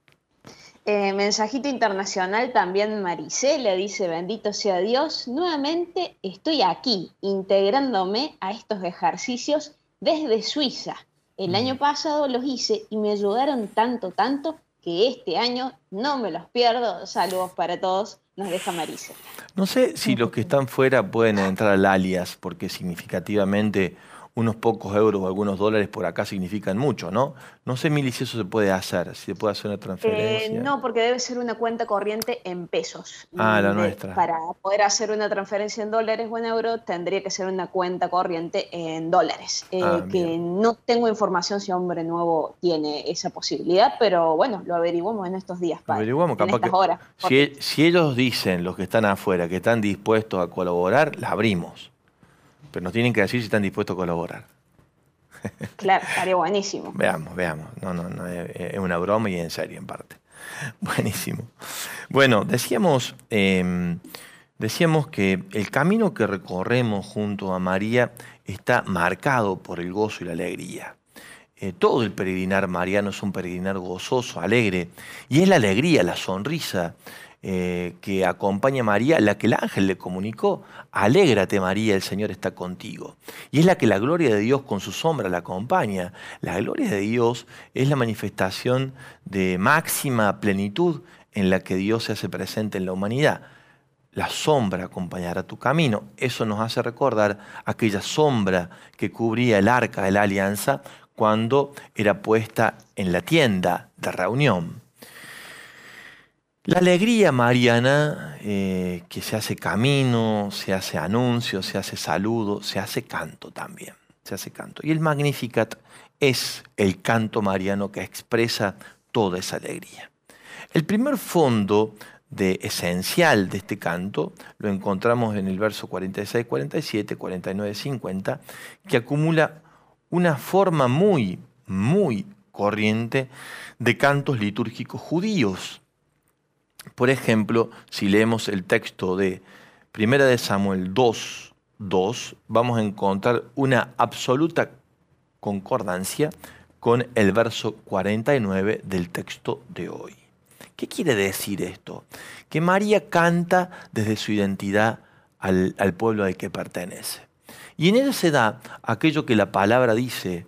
Mensajito internacional también. Marisela dice: bendito sea Dios, nuevamente estoy aquí, integrándome a estos ejercicios desde Suiza. El año pasado los hice y me ayudaron tanto, que este año no me los pierdo. Saludos para todos. Nos deja Marisa. No sé si los que están fuera pueden entrar al alias, porque significativamente unos pocos euros o algunos dólares por acá significan mucho, ¿no? No sé, Mili, si eso se puede hacer, si se puede hacer una transferencia. No, porque debe ser una cuenta corriente en pesos. La nuestra. Para poder hacer una transferencia en dólares o en euros, tendría que ser una cuenta corriente en dólares. Que no tengo información si Hombre Nuevo tiene esa posibilidad, pero bueno, lo averiguamos en estos días. Lo averiguamos, capaz que horas. Si ellos dicen, los que están afuera, que están dispuestos a colaborar, la abrimos. Pero nos tienen que decir si están dispuestos a colaborar. Claro, estaría buenísimo. Veamos. No, es una broma y en serio, en parte. Buenísimo. Bueno, decíamos que el camino que recorremos junto a María está marcado por el gozo y la alegría. Todo el peregrinar mariano es un peregrinar gozoso, alegre, y es la alegría, la sonrisa que acompaña a María, la que el ángel le comunicó: alégrate María, el Señor está contigo. Y es la que la gloria de Dios con su sombra la acompaña. La gloria de Dios es la manifestación de máxima plenitud en la que Dios se hace presente en la humanidad. La sombra acompañará tu camino. Eso nos hace recordar aquella sombra que cubría el arca de la alianza cuando era puesta en la tienda de reunión. La alegría mariana, que se hace camino, se hace anuncio, se hace saludo, se hace canto también. Se hace canto. Y el Magnificat es el canto mariano que expresa toda esa alegría. El primer fondo esencial de este canto lo encontramos en el verso 46, 47, 49, 50, que acumula una forma muy, muy corriente de cantos litúrgicos judíos. Por ejemplo, si leemos el texto de 1 de Samuel 2:2, vamos a encontrar una absoluta concordancia con el verso 49 del texto de hoy, ¿Qué quiere decir esto? Que María canta desde su identidad al pueblo al que pertenece. Y en ella se da aquello que la palabra dice,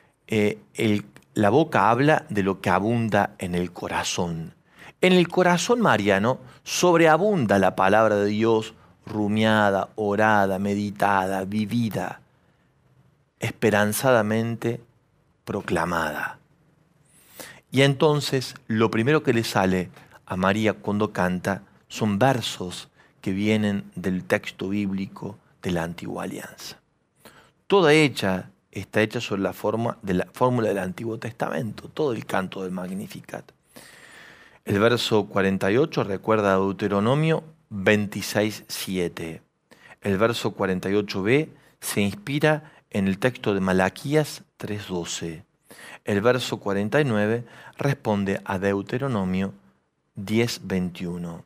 la boca habla de lo que abunda en el corazón. En el corazón mariano sobreabunda la palabra de Dios, rumiada, orada, meditada, vivida, esperanzadamente proclamada. Y entonces lo primero que le sale a María cuando canta son versos que vienen del texto bíblico de la Antigua Alianza. Toda ella está hecha sobre la fórmula del Antiguo Testamento, todo el canto del Magnificat. El verso 48 recuerda a Deuteronomio 26:7. El verso 48b se inspira en el texto de Malaquías 3:12. El verso 49 responde a Deuteronomio 10:21.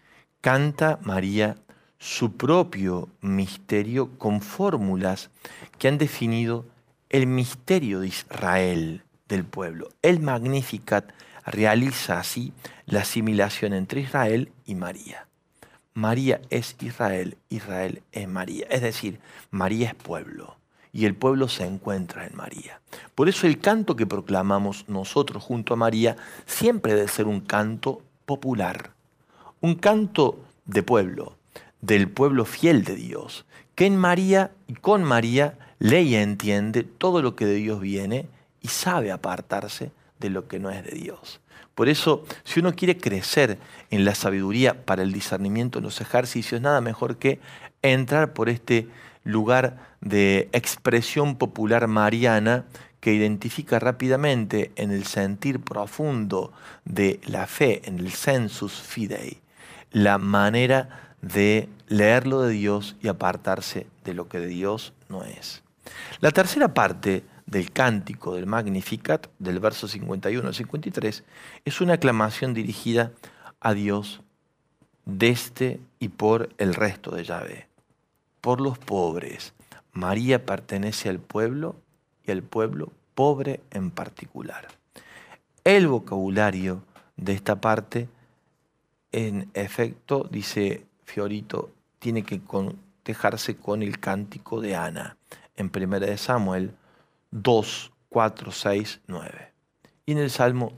Canta María su propio misterio con fórmulas que han definido el misterio de Israel, del pueblo. El Magnificat realiza así la asimilación entre Israel y María. María es Israel, Israel es María. Es decir, María es pueblo y el pueblo se encuentra en María. Por eso el canto que proclamamos nosotros junto a María siempre debe ser un canto popular, un canto de pueblo, del pueblo fiel de Dios, que en María y con María lee y entiende todo lo que de Dios viene y sabe apartarse de lo que no es de Dios. Por eso, si uno quiere crecer en la sabiduría para el discernimiento en los ejercicios, nada mejor que entrar por este lugar de expresión popular mariana que identifica rápidamente en el sentir profundo de la fe, en el sensus fidei, la manera de leer lo de Dios y apartarse de lo que de Dios no es. La tercera parte del cántico del Magnificat, del verso 51 al 53, es una aclamación dirigida a Dios desde y por el resto de Yahvé. Por los pobres. María pertenece al pueblo y al pueblo pobre en particular. El vocabulario de esta parte, en efecto, dice Fiorito, tiene que cotejarse con el cántico de Ana, en 1 Samuel 2, 4, 6, 9. Y en el Salmo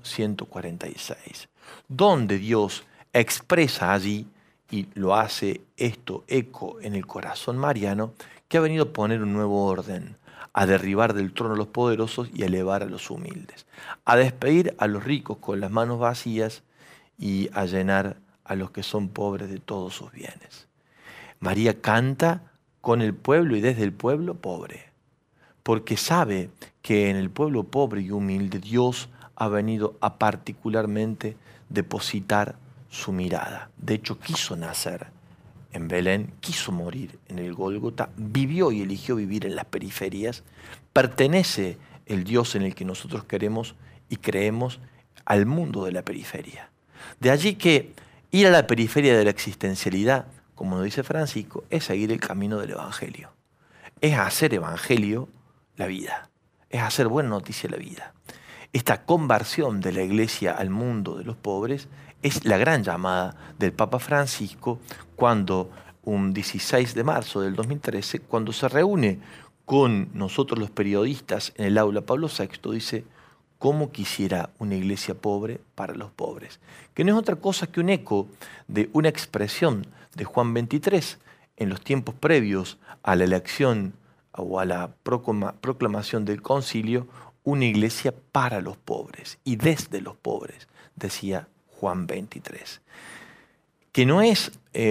146, donde Dios expresa allí, y lo hace esto eco en el corazón mariano, que ha venido a poner un nuevo orden, a derribar del trono a los poderosos y a elevar a los humildes, a despedir a los ricos con las manos vacías y a llenar a los que son pobres de todos sus bienes. María canta con el pueblo y desde el pueblo pobre, porque sabe que en el pueblo pobre y humilde Dios ha venido a particularmente depositar su mirada. De hecho, quiso nacer en Belén, quiso morir en el Gólgota, vivió y eligió vivir en las periferias. Pertenece el Dios en el que nosotros queremos y creemos al mundo de la periferia. De allí que ir a la periferia de la existencialidad, como nos dice Francisco, es seguir el camino del Evangelio. Es hacer Evangelio la vida. Es hacer buena noticia la vida. Esta conversión de la iglesia al mundo de los pobres es la gran llamada del Papa Francisco cuando un 16 de marzo del 2013, cuando se reúne con nosotros los periodistas en el aula Pablo VI, dice: ¿cómo quisiera una iglesia pobre para los pobres? Que no es otra cosa que un eco de una expresión de Juan 23 en los tiempos previos a la elección o a la proclamación del concilio, una iglesia para los pobres y desde los pobres, decía Juan 23. Que no es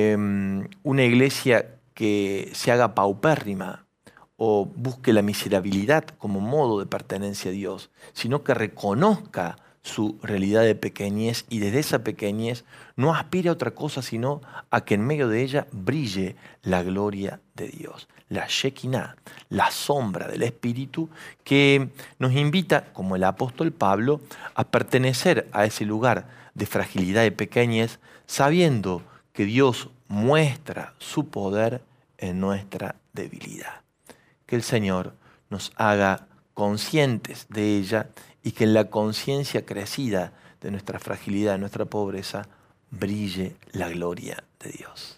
una iglesia que se haga paupérrima o busque la miserabilidad como modo de pertenencia a Dios, sino que reconozca su realidad de pequeñez y desde esa pequeñez no aspire a otra cosa sino a que en medio de ella brille la gloria de Dios, la Shekinah, la sombra del Espíritu que nos invita, como el apóstol Pablo, a pertenecer a ese lugar de fragilidad y pequeñez, sabiendo que Dios muestra su poder en nuestra debilidad. Que el Señor nos haga conscientes de ella y que en la conciencia crecida de nuestra fragilidad, de nuestra pobreza, brille la gloria de Dios.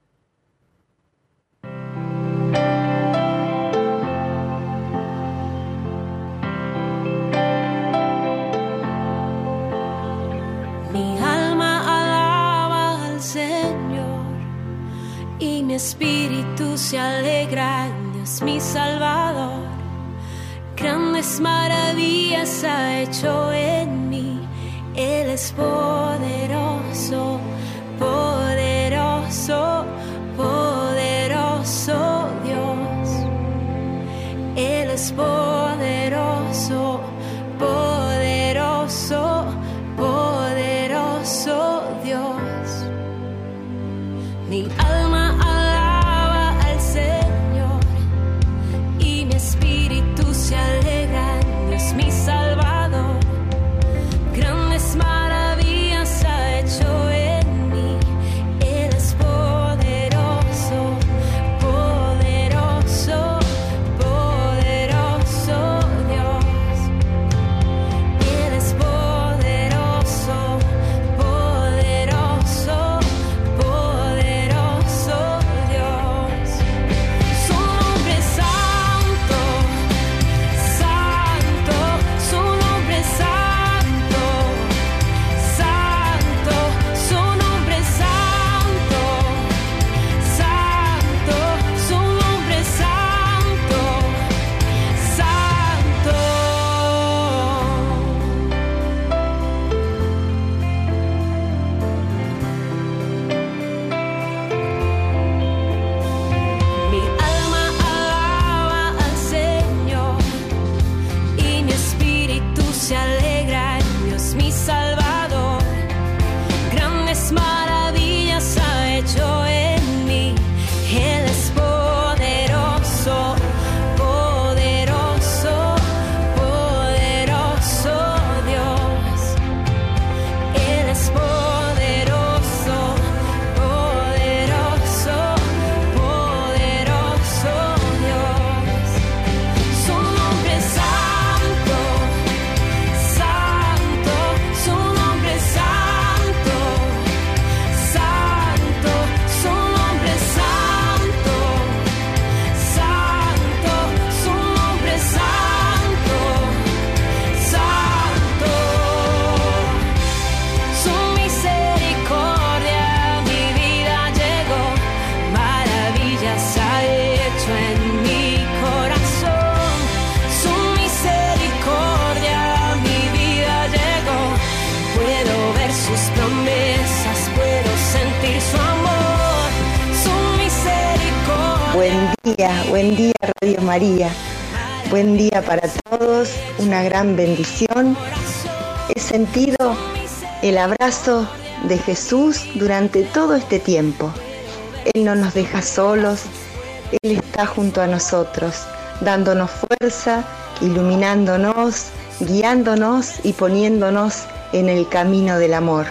Mi alma alaba al Señor y mi espíritu se alegra en Dios mi Salvador. Grandes maravillas ha hecho en mí. Él es poderoso, poderoso, poderoso Dios. Él es poderoso, poderoso, poderoso Dios. Mi alma alaba al Señor y mi espíritu se alegra en Dios mi Salvador. Grandes maravillas ha hecho en mí. Él es poderoso, poderoso, poderoso Dios. Él es poderoso, poderoso, poderoso Dios. Su nombre es santo, santo, su nombre es santo. Buen día Radio María, buen día para todos, una gran bendición. He sentido el abrazo de Jesús durante todo este tiempo. Él no nos deja solos, Él está junto a nosotros, dándonos fuerza, iluminándonos, guiándonos y poniéndonos en el camino del amor.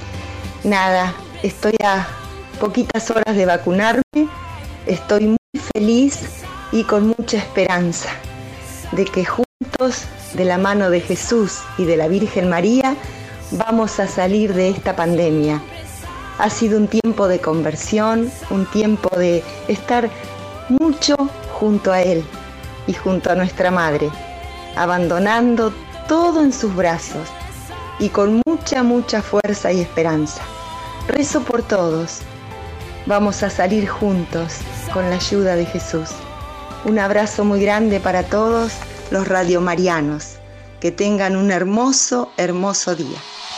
Nada, estoy a poquitas horas de vacunarme, estoy muy feliz y con mucha esperanza de que juntos, de la mano de Jesús y de la Virgen María, vamos a salir de esta pandemia. Ha sido un tiempo de conversión, un tiempo de estar mucho junto a Él y junto a nuestra Madre, abandonando todo en sus brazos y con mucha fuerza y esperanza. Rezo por todos. Vamos a salir juntos con la ayuda de Jesús. Un abrazo muy grande para todos los radiomarianos. Que tengan un hermoso día.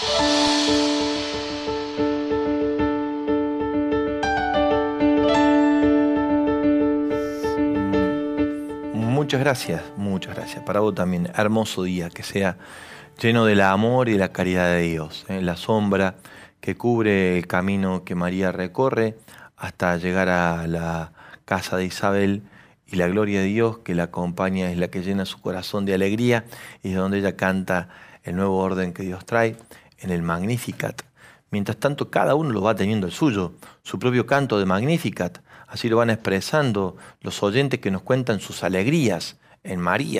Muchas gracias. Para vos también, hermoso día, que sea lleno del amor y de la caridad de Dios. La sombra que cubre el camino que María recorre hasta llegar a la casa de Isabel, y la gloria de Dios que la acompaña es la que llena su corazón de alegría, y es donde ella canta el nuevo orden que Dios trae en el Magnificat. Mientras tanto, cada uno lo va teniendo el suyo, su propio canto de Magnificat. Así lo van expresando los oyentes que nos cuentan sus alegrías en María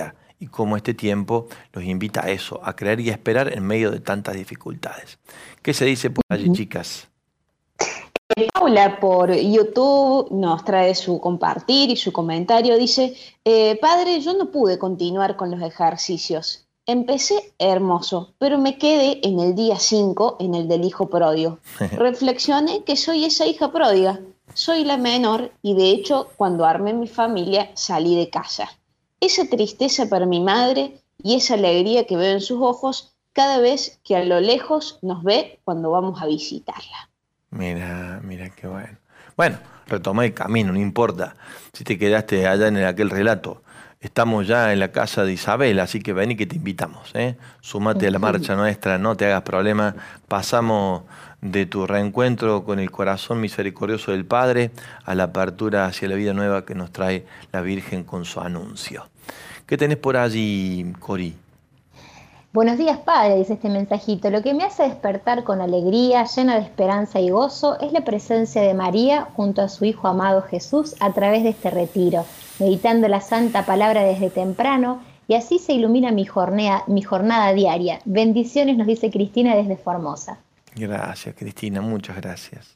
y cómo este tiempo los invita a eso, a creer y a esperar en medio de tantas dificultades. ¿Qué se dice por allí, chicas? Paula por YouTube nos trae su compartir y su comentario. Dice, padre, yo no pude continuar con los ejercicios. Empecé hermoso, pero me quedé en el día 5, en el del hijo pródigo. Reflexioné que soy esa hija pródiga. Soy la menor y de hecho cuando armé mi familia salí de casa. Esa tristeza para mi madre y esa alegría que veo en sus ojos cada vez que a lo lejos nos ve cuando vamos a visitarla. Mira, qué bueno. Bueno, retomé el camino, no importa si te quedaste allá en aquel relato. Estamos ya en la casa de Isabel, así que ven y que te invitamos, ¿eh? Sumate a la marcha nuestra, no te hagas problema. Pasamos de tu reencuentro con el corazón misericordioso del Padre a la apertura hacia la vida nueva que nos trae la Virgen con su anuncio. ¿Qué tenés por allí, Cori? Buenos días, Padre, dice este mensajito. Lo que me hace despertar con alegría, llena de esperanza y gozo, es la presencia de María junto a su Hijo amado Jesús a través de este retiro, meditando la santa palabra desde temprano, y así se ilumina mi jornada diaria. Bendiciones, nos dice Cristina desde Formosa. Gracias, Cristina, muchas gracias.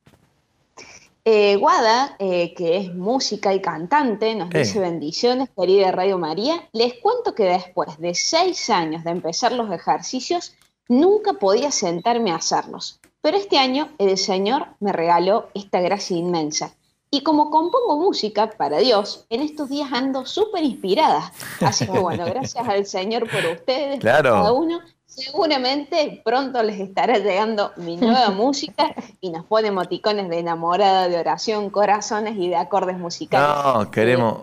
Guada, que es música y cantante, nos dice bendiciones, querida Radio María. Les cuento que después de 6 años de empezar los ejercicios, nunca podía sentarme a hacerlos. Pero este año el Señor me regaló esta gracia inmensa. Y como compongo música para Dios, en estos días ando súper inspirada. Así que bueno, gracias al Señor por ustedes, claro, por cada uno. Seguramente pronto les estará llegando mi nueva música y nos pone emoticones de enamorada, de oración, corazones y de acordes musicales. No, queremos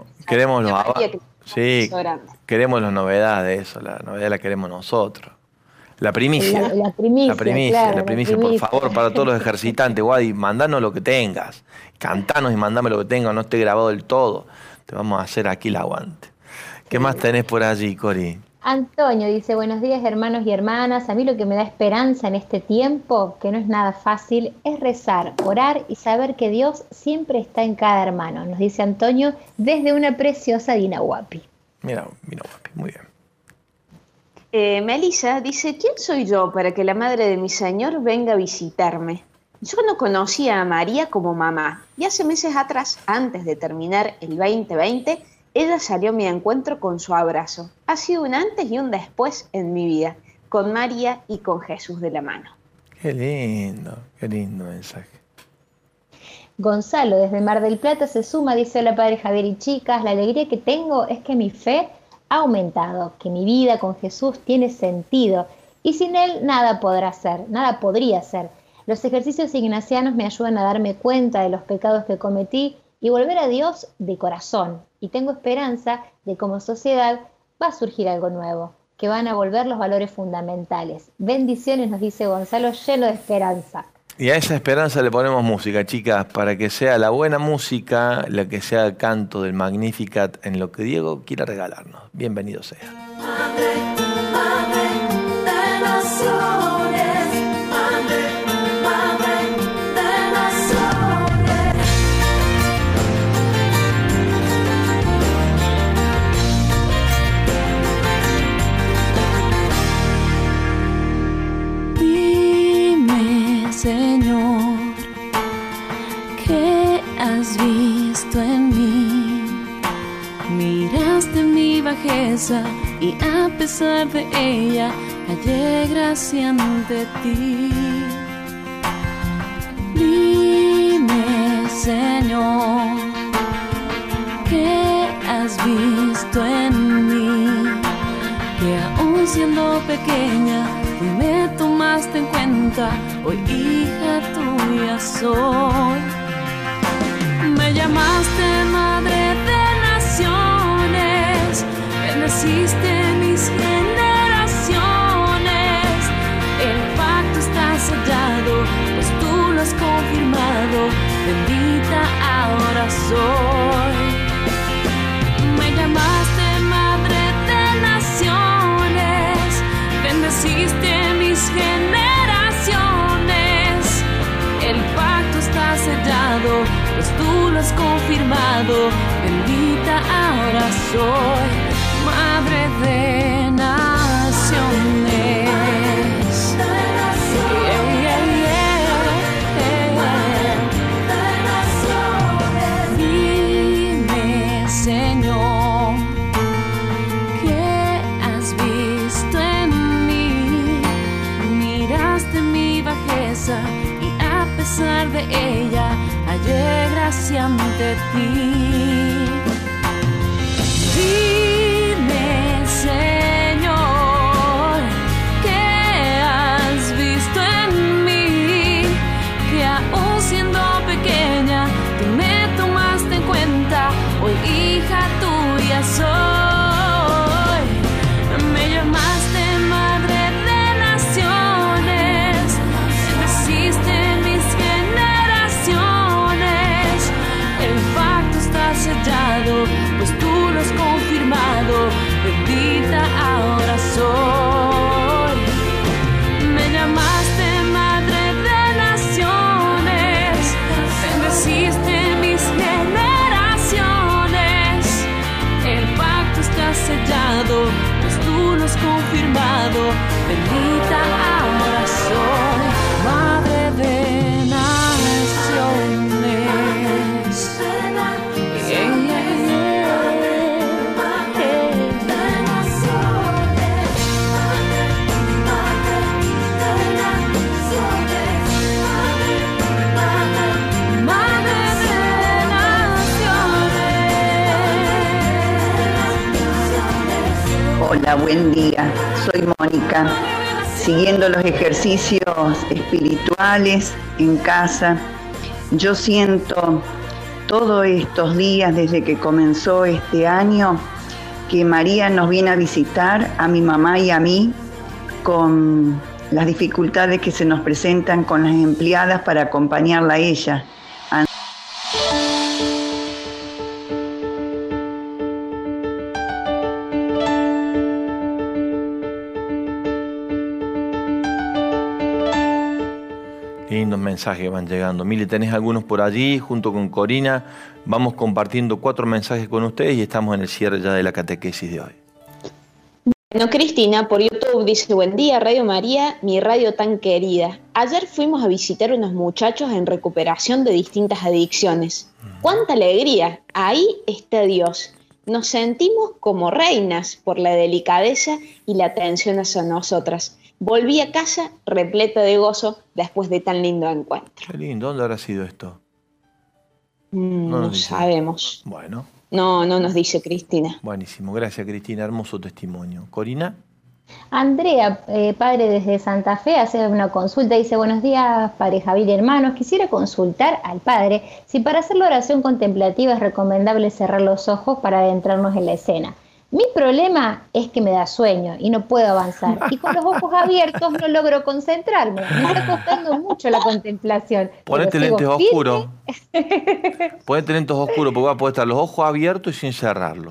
queremos las novedades de eso, la novedad la queremos nosotros. La primicia. La primicia, por favor, para todos los ejercitantes, Guadi, mandanos lo que tengas. Cantanos y mandame lo que tengas, no esté grabado del todo. Te vamos a hacer aquí el aguante. ¿Qué más tenés por allí, Cori? Antonio dice, buenos días hermanos y hermanas, a mí lo que me da esperanza en este tiempo, que no es nada fácil, es rezar, orar y saber que Dios siempre está en cada hermano, nos dice Antonio desde una preciosa Dinahuapi. Mira, Dinahuapi, muy bien. Melissa dice, ¿quién soy yo para que la madre de mi Señor venga a visitarme? Yo no conocía a María como mamá y hace meses atrás, antes de terminar el 2020, ella salió a mi encuentro con su abrazo. Ha sido un antes y un después en mi vida, con María y con Jesús de la mano. Qué lindo mensaje. Gonzalo, desde Mar del Plata, se suma, dice, hola Padre Javier y chicas, la alegría que tengo es que mi fe ha aumentado, que mi vida con Jesús tiene sentido y sin Él nada podría ser. Los ejercicios ignacianos me ayudan a darme cuenta de los pecados que cometí y volver a Dios de corazón. Y tengo esperanza de que como sociedad va a surgir algo nuevo, que van a volver los valores fundamentales. Bendiciones, nos dice Gonzalo, lleno de esperanza. Y a esa esperanza le ponemos música, chicas, para que sea la buena música, la que sea el canto del Magnificat en lo que Diego quiera regalarnos. Bienvenido sea. Madre de naciones, madre de naciones. Dime, Señor, ¿qué has visto en mí? Miraste mi bajeza y a pesar de ella hallé gracia ante ti. Dime, Señor, ¿qué has visto en mí? Que aún siendo pequeña hoy me tomaste en cuenta, hoy hija tuya soy. Me llamaste madre de naciones, bendeciste mis generaciones. El pacto está sellado, pues tú lo has confirmado, bendita ahora soy. Me llamaste madre de naciones, bendeciste mis generaciones. El pacto está sellado, pues tú lo has confirmado, bendita ahora soy. Madre de naciones. Dime, Señor, ¿qué has visto en mí? Miraste mi bajeza y a pesar de ella hallé gracia ante ti. Dime, Señor, ¿qué has visto en mí? Que aún siendo pequeña tú me tomaste en cuenta, hoy hija tuya soy. Me llamaste madre de naciones, bendeciste mis generaciones. El pacto está sellado, pues tú lo has confirmado, bendita ahora soy. Me llamaste madre de naciones, bendeciste mis generaciones. El pacto está sellado, pues tú lo has confirmado, bendita ahora soy. Madre de naciones. Hola, buen día. Soy Mónica, siguiendo los ejercicios espirituales en casa. Yo siento todos estos días, desde que comenzó este año, que María nos viene a visitar a mi mamá y a mí con las dificultades que se nos presentan con las empleadas para acompañarla a ella. Lindos mensajes que van llegando. Mili, tenés algunos por allí, junto con Corina. Vamos compartiendo 4 mensajes con ustedes y estamos en el cierre ya de la catequesis de hoy. Bueno, Cristina por YouTube dice: buen día, Radio María, mi radio tan querida. Ayer fuimos a visitar unos muchachos en recuperación de distintas adicciones. ¡Cuánta alegría! Ahí está Dios. Nos sentimos como reinas por la delicadeza y la atención hacia nosotras. Volví a casa repleta de gozo después de tan lindo encuentro. Qué lindo. ¿Dónde habrá sido esto? No sabemos. Bueno. No nos dice Cristina. Buenísimo. Gracias, Cristina. Hermoso testimonio. Corina. Andrea, padre desde Santa Fe, hace una consulta. Dice: buenos días, padre Javier y hermanos. Quisiera consultar al padre si para hacer la oración contemplativa es recomendable cerrar los ojos para adentrarnos en la escena. Mi problema es que me da sueño y no puedo avanzar. Y con los ojos abiertos no logro concentrarme. Me está costando mucho la contemplación. Ponete lentes oscuros. Ponete lentes oscuros porque vas a poder estar los ojos abiertos y sin cerrarlos.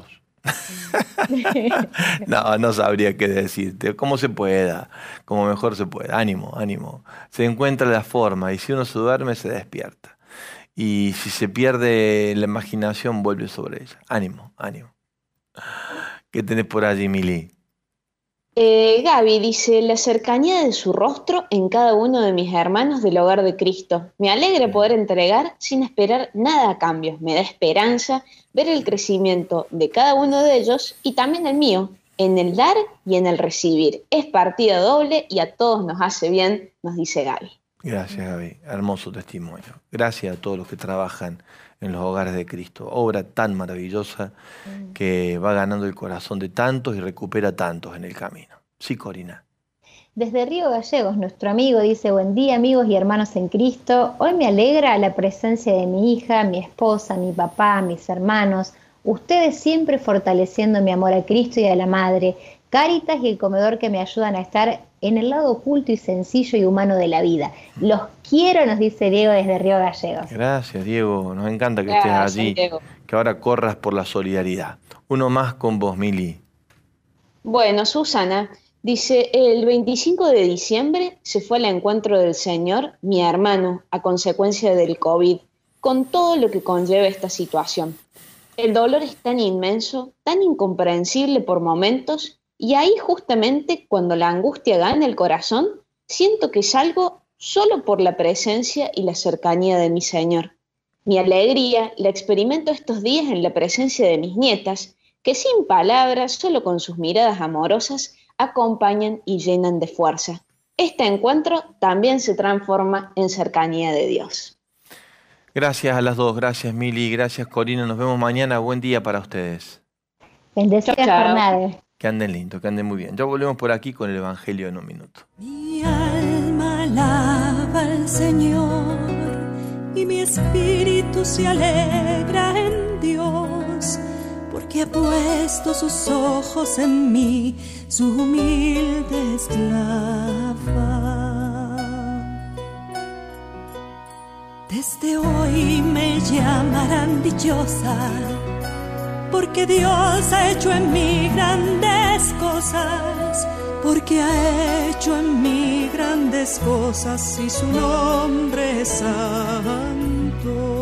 No sabría qué decirte. Como se pueda, como mejor se pueda. Ánimo, ánimo. Se encuentra la forma y si uno se duerme se despierta. Y si se pierde la imaginación vuelve sobre ella. Ánimo, ánimo. ¿Qué tenés por allí, Mili? Gaby dice: la cercanía de su rostro en cada uno de mis hermanos del hogar de Cristo. Me alegra poder entregar sin esperar nada a cambio. Me da esperanza ver el crecimiento de cada uno de ellos y también el mío, en el dar y en el recibir. Es partida doble y a todos nos hace bien, nos dice Gaby. Gracias, Gaby. Hermoso testimonio. Gracias a todos los que trabajan en los hogares de Cristo. Obra tan maravillosa que va ganando el corazón de tantos y recupera tantos en el camino. Sí, Corina. Desde Río Gallegos, nuestro amigo dice: buen día, amigos y hermanos en Cristo. Hoy me alegra la presencia de mi hija, mi esposa, mi papá, mis hermanos. Ustedes siempre fortaleciendo mi amor a Cristo y a la Madre. Cáritas y el comedor que me ayudan a estar en el lado oculto y sencillo y humano de la vida. Los quiero, nos dice Diego desde Río Gallegos. Gracias, Diego. Nos encanta que estés allí, Diego. Que ahora corras por la solidaridad. Uno más con vos, Mili. Bueno, Susana dice: el 25 de diciembre se fue al encuentro del Señor mi hermano a consecuencia del COVID, con todo lo que conlleva esta situación. El dolor es tan inmenso, tan incomprensible por momentos, y ahí justamente cuando la angustia gana el corazón, siento que salgo solo por la presencia y la cercanía de mi Señor. Mi alegría la experimento estos días en la presencia de mis nietas, que sin palabras, solo con sus miradas amorosas, acompañan y llenan de fuerza. Este encuentro también se transforma en cercanía de Dios. Gracias a las dos, gracias Mili, gracias Corina, nos vemos mañana, buen día para ustedes. Bendecida jornada. Que anden lindo, que anden muy bien. Ya volvemos por aquí con el Evangelio en un minuto. Mi alma alaba al Señor y mi espíritu se alegra en Dios, porque ha puesto sus ojos en mí, su humilde esclava. Desde hoy me llamarán dichosa, porque Dios ha hecho en mí grandes cosas, porque ha hecho en mí grandes cosas y su nombre es santo.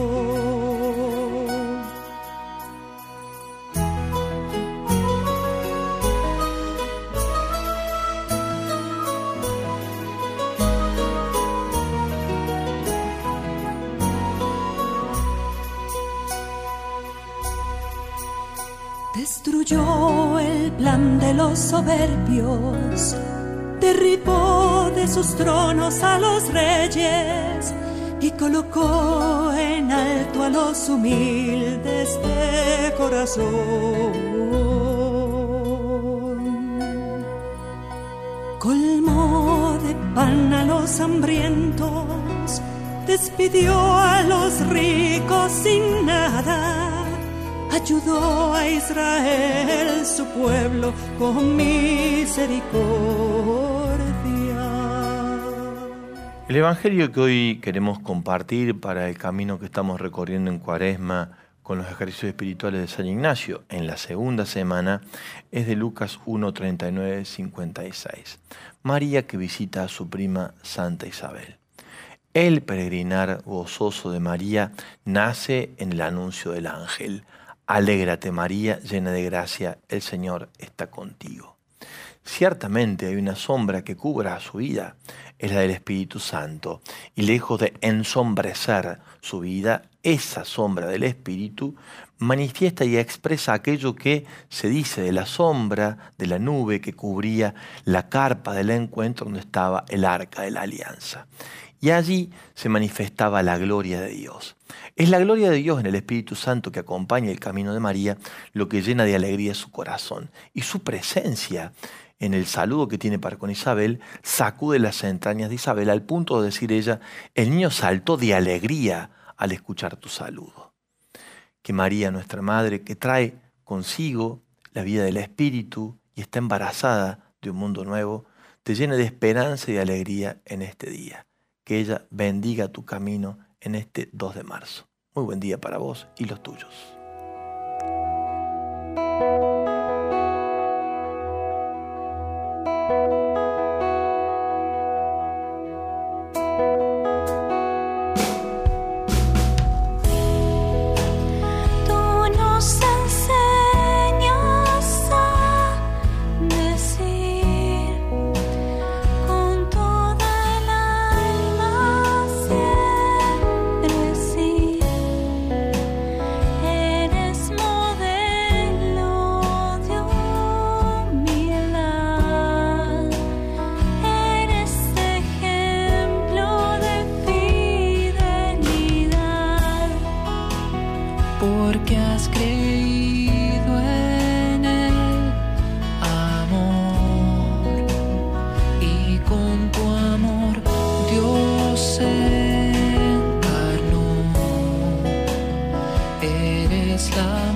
Destruyó el plan de los soberbios, derribó de sus tronos a los reyes y colocó en alto a los humildes de corazón. Colmó de pan a los hambrientos, despidió a los ricos sin nada. Ayudó a Israel, su pueblo, con misericordia. El Evangelio que hoy queremos compartir para el camino que estamos recorriendo en Cuaresma con los ejercicios espirituales de San Ignacio en la segunda semana es de Lucas 1:39-56. María que visita a su prima Santa Isabel. El peregrinar gozoso de María nace en el anuncio del ángel. Alégrate María, llena de gracia, el Señor está contigo. Ciertamente hay una sombra que cubra su vida, es la del Espíritu Santo, y lejos de ensombrecer su vida, esa sombra del Espíritu manifiesta y expresa aquello que se dice de la sombra de la nube que cubría la carpa del encuentro donde estaba el arca de la alianza. Y allí se manifestaba la gloria de Dios. Es la gloria de Dios en el Espíritu Santo que acompaña el camino de María lo que llena de alegría su corazón. Y su presencia en el saludo que tiene para con Isabel sacude las entrañas de Isabel al punto de decir ella, el niño saltó de alegría al escuchar tu saludo. Que María, nuestra Madre, que trae consigo la vida del Espíritu y está embarazada de un mundo nuevo, te llene de esperanza y de alegría en este día. Que ella bendiga tu camino en este 2 de marzo. Muy buen día para vos y los tuyos. Porque has creído en el amor y con tu amor Dios se encarnó. Eres la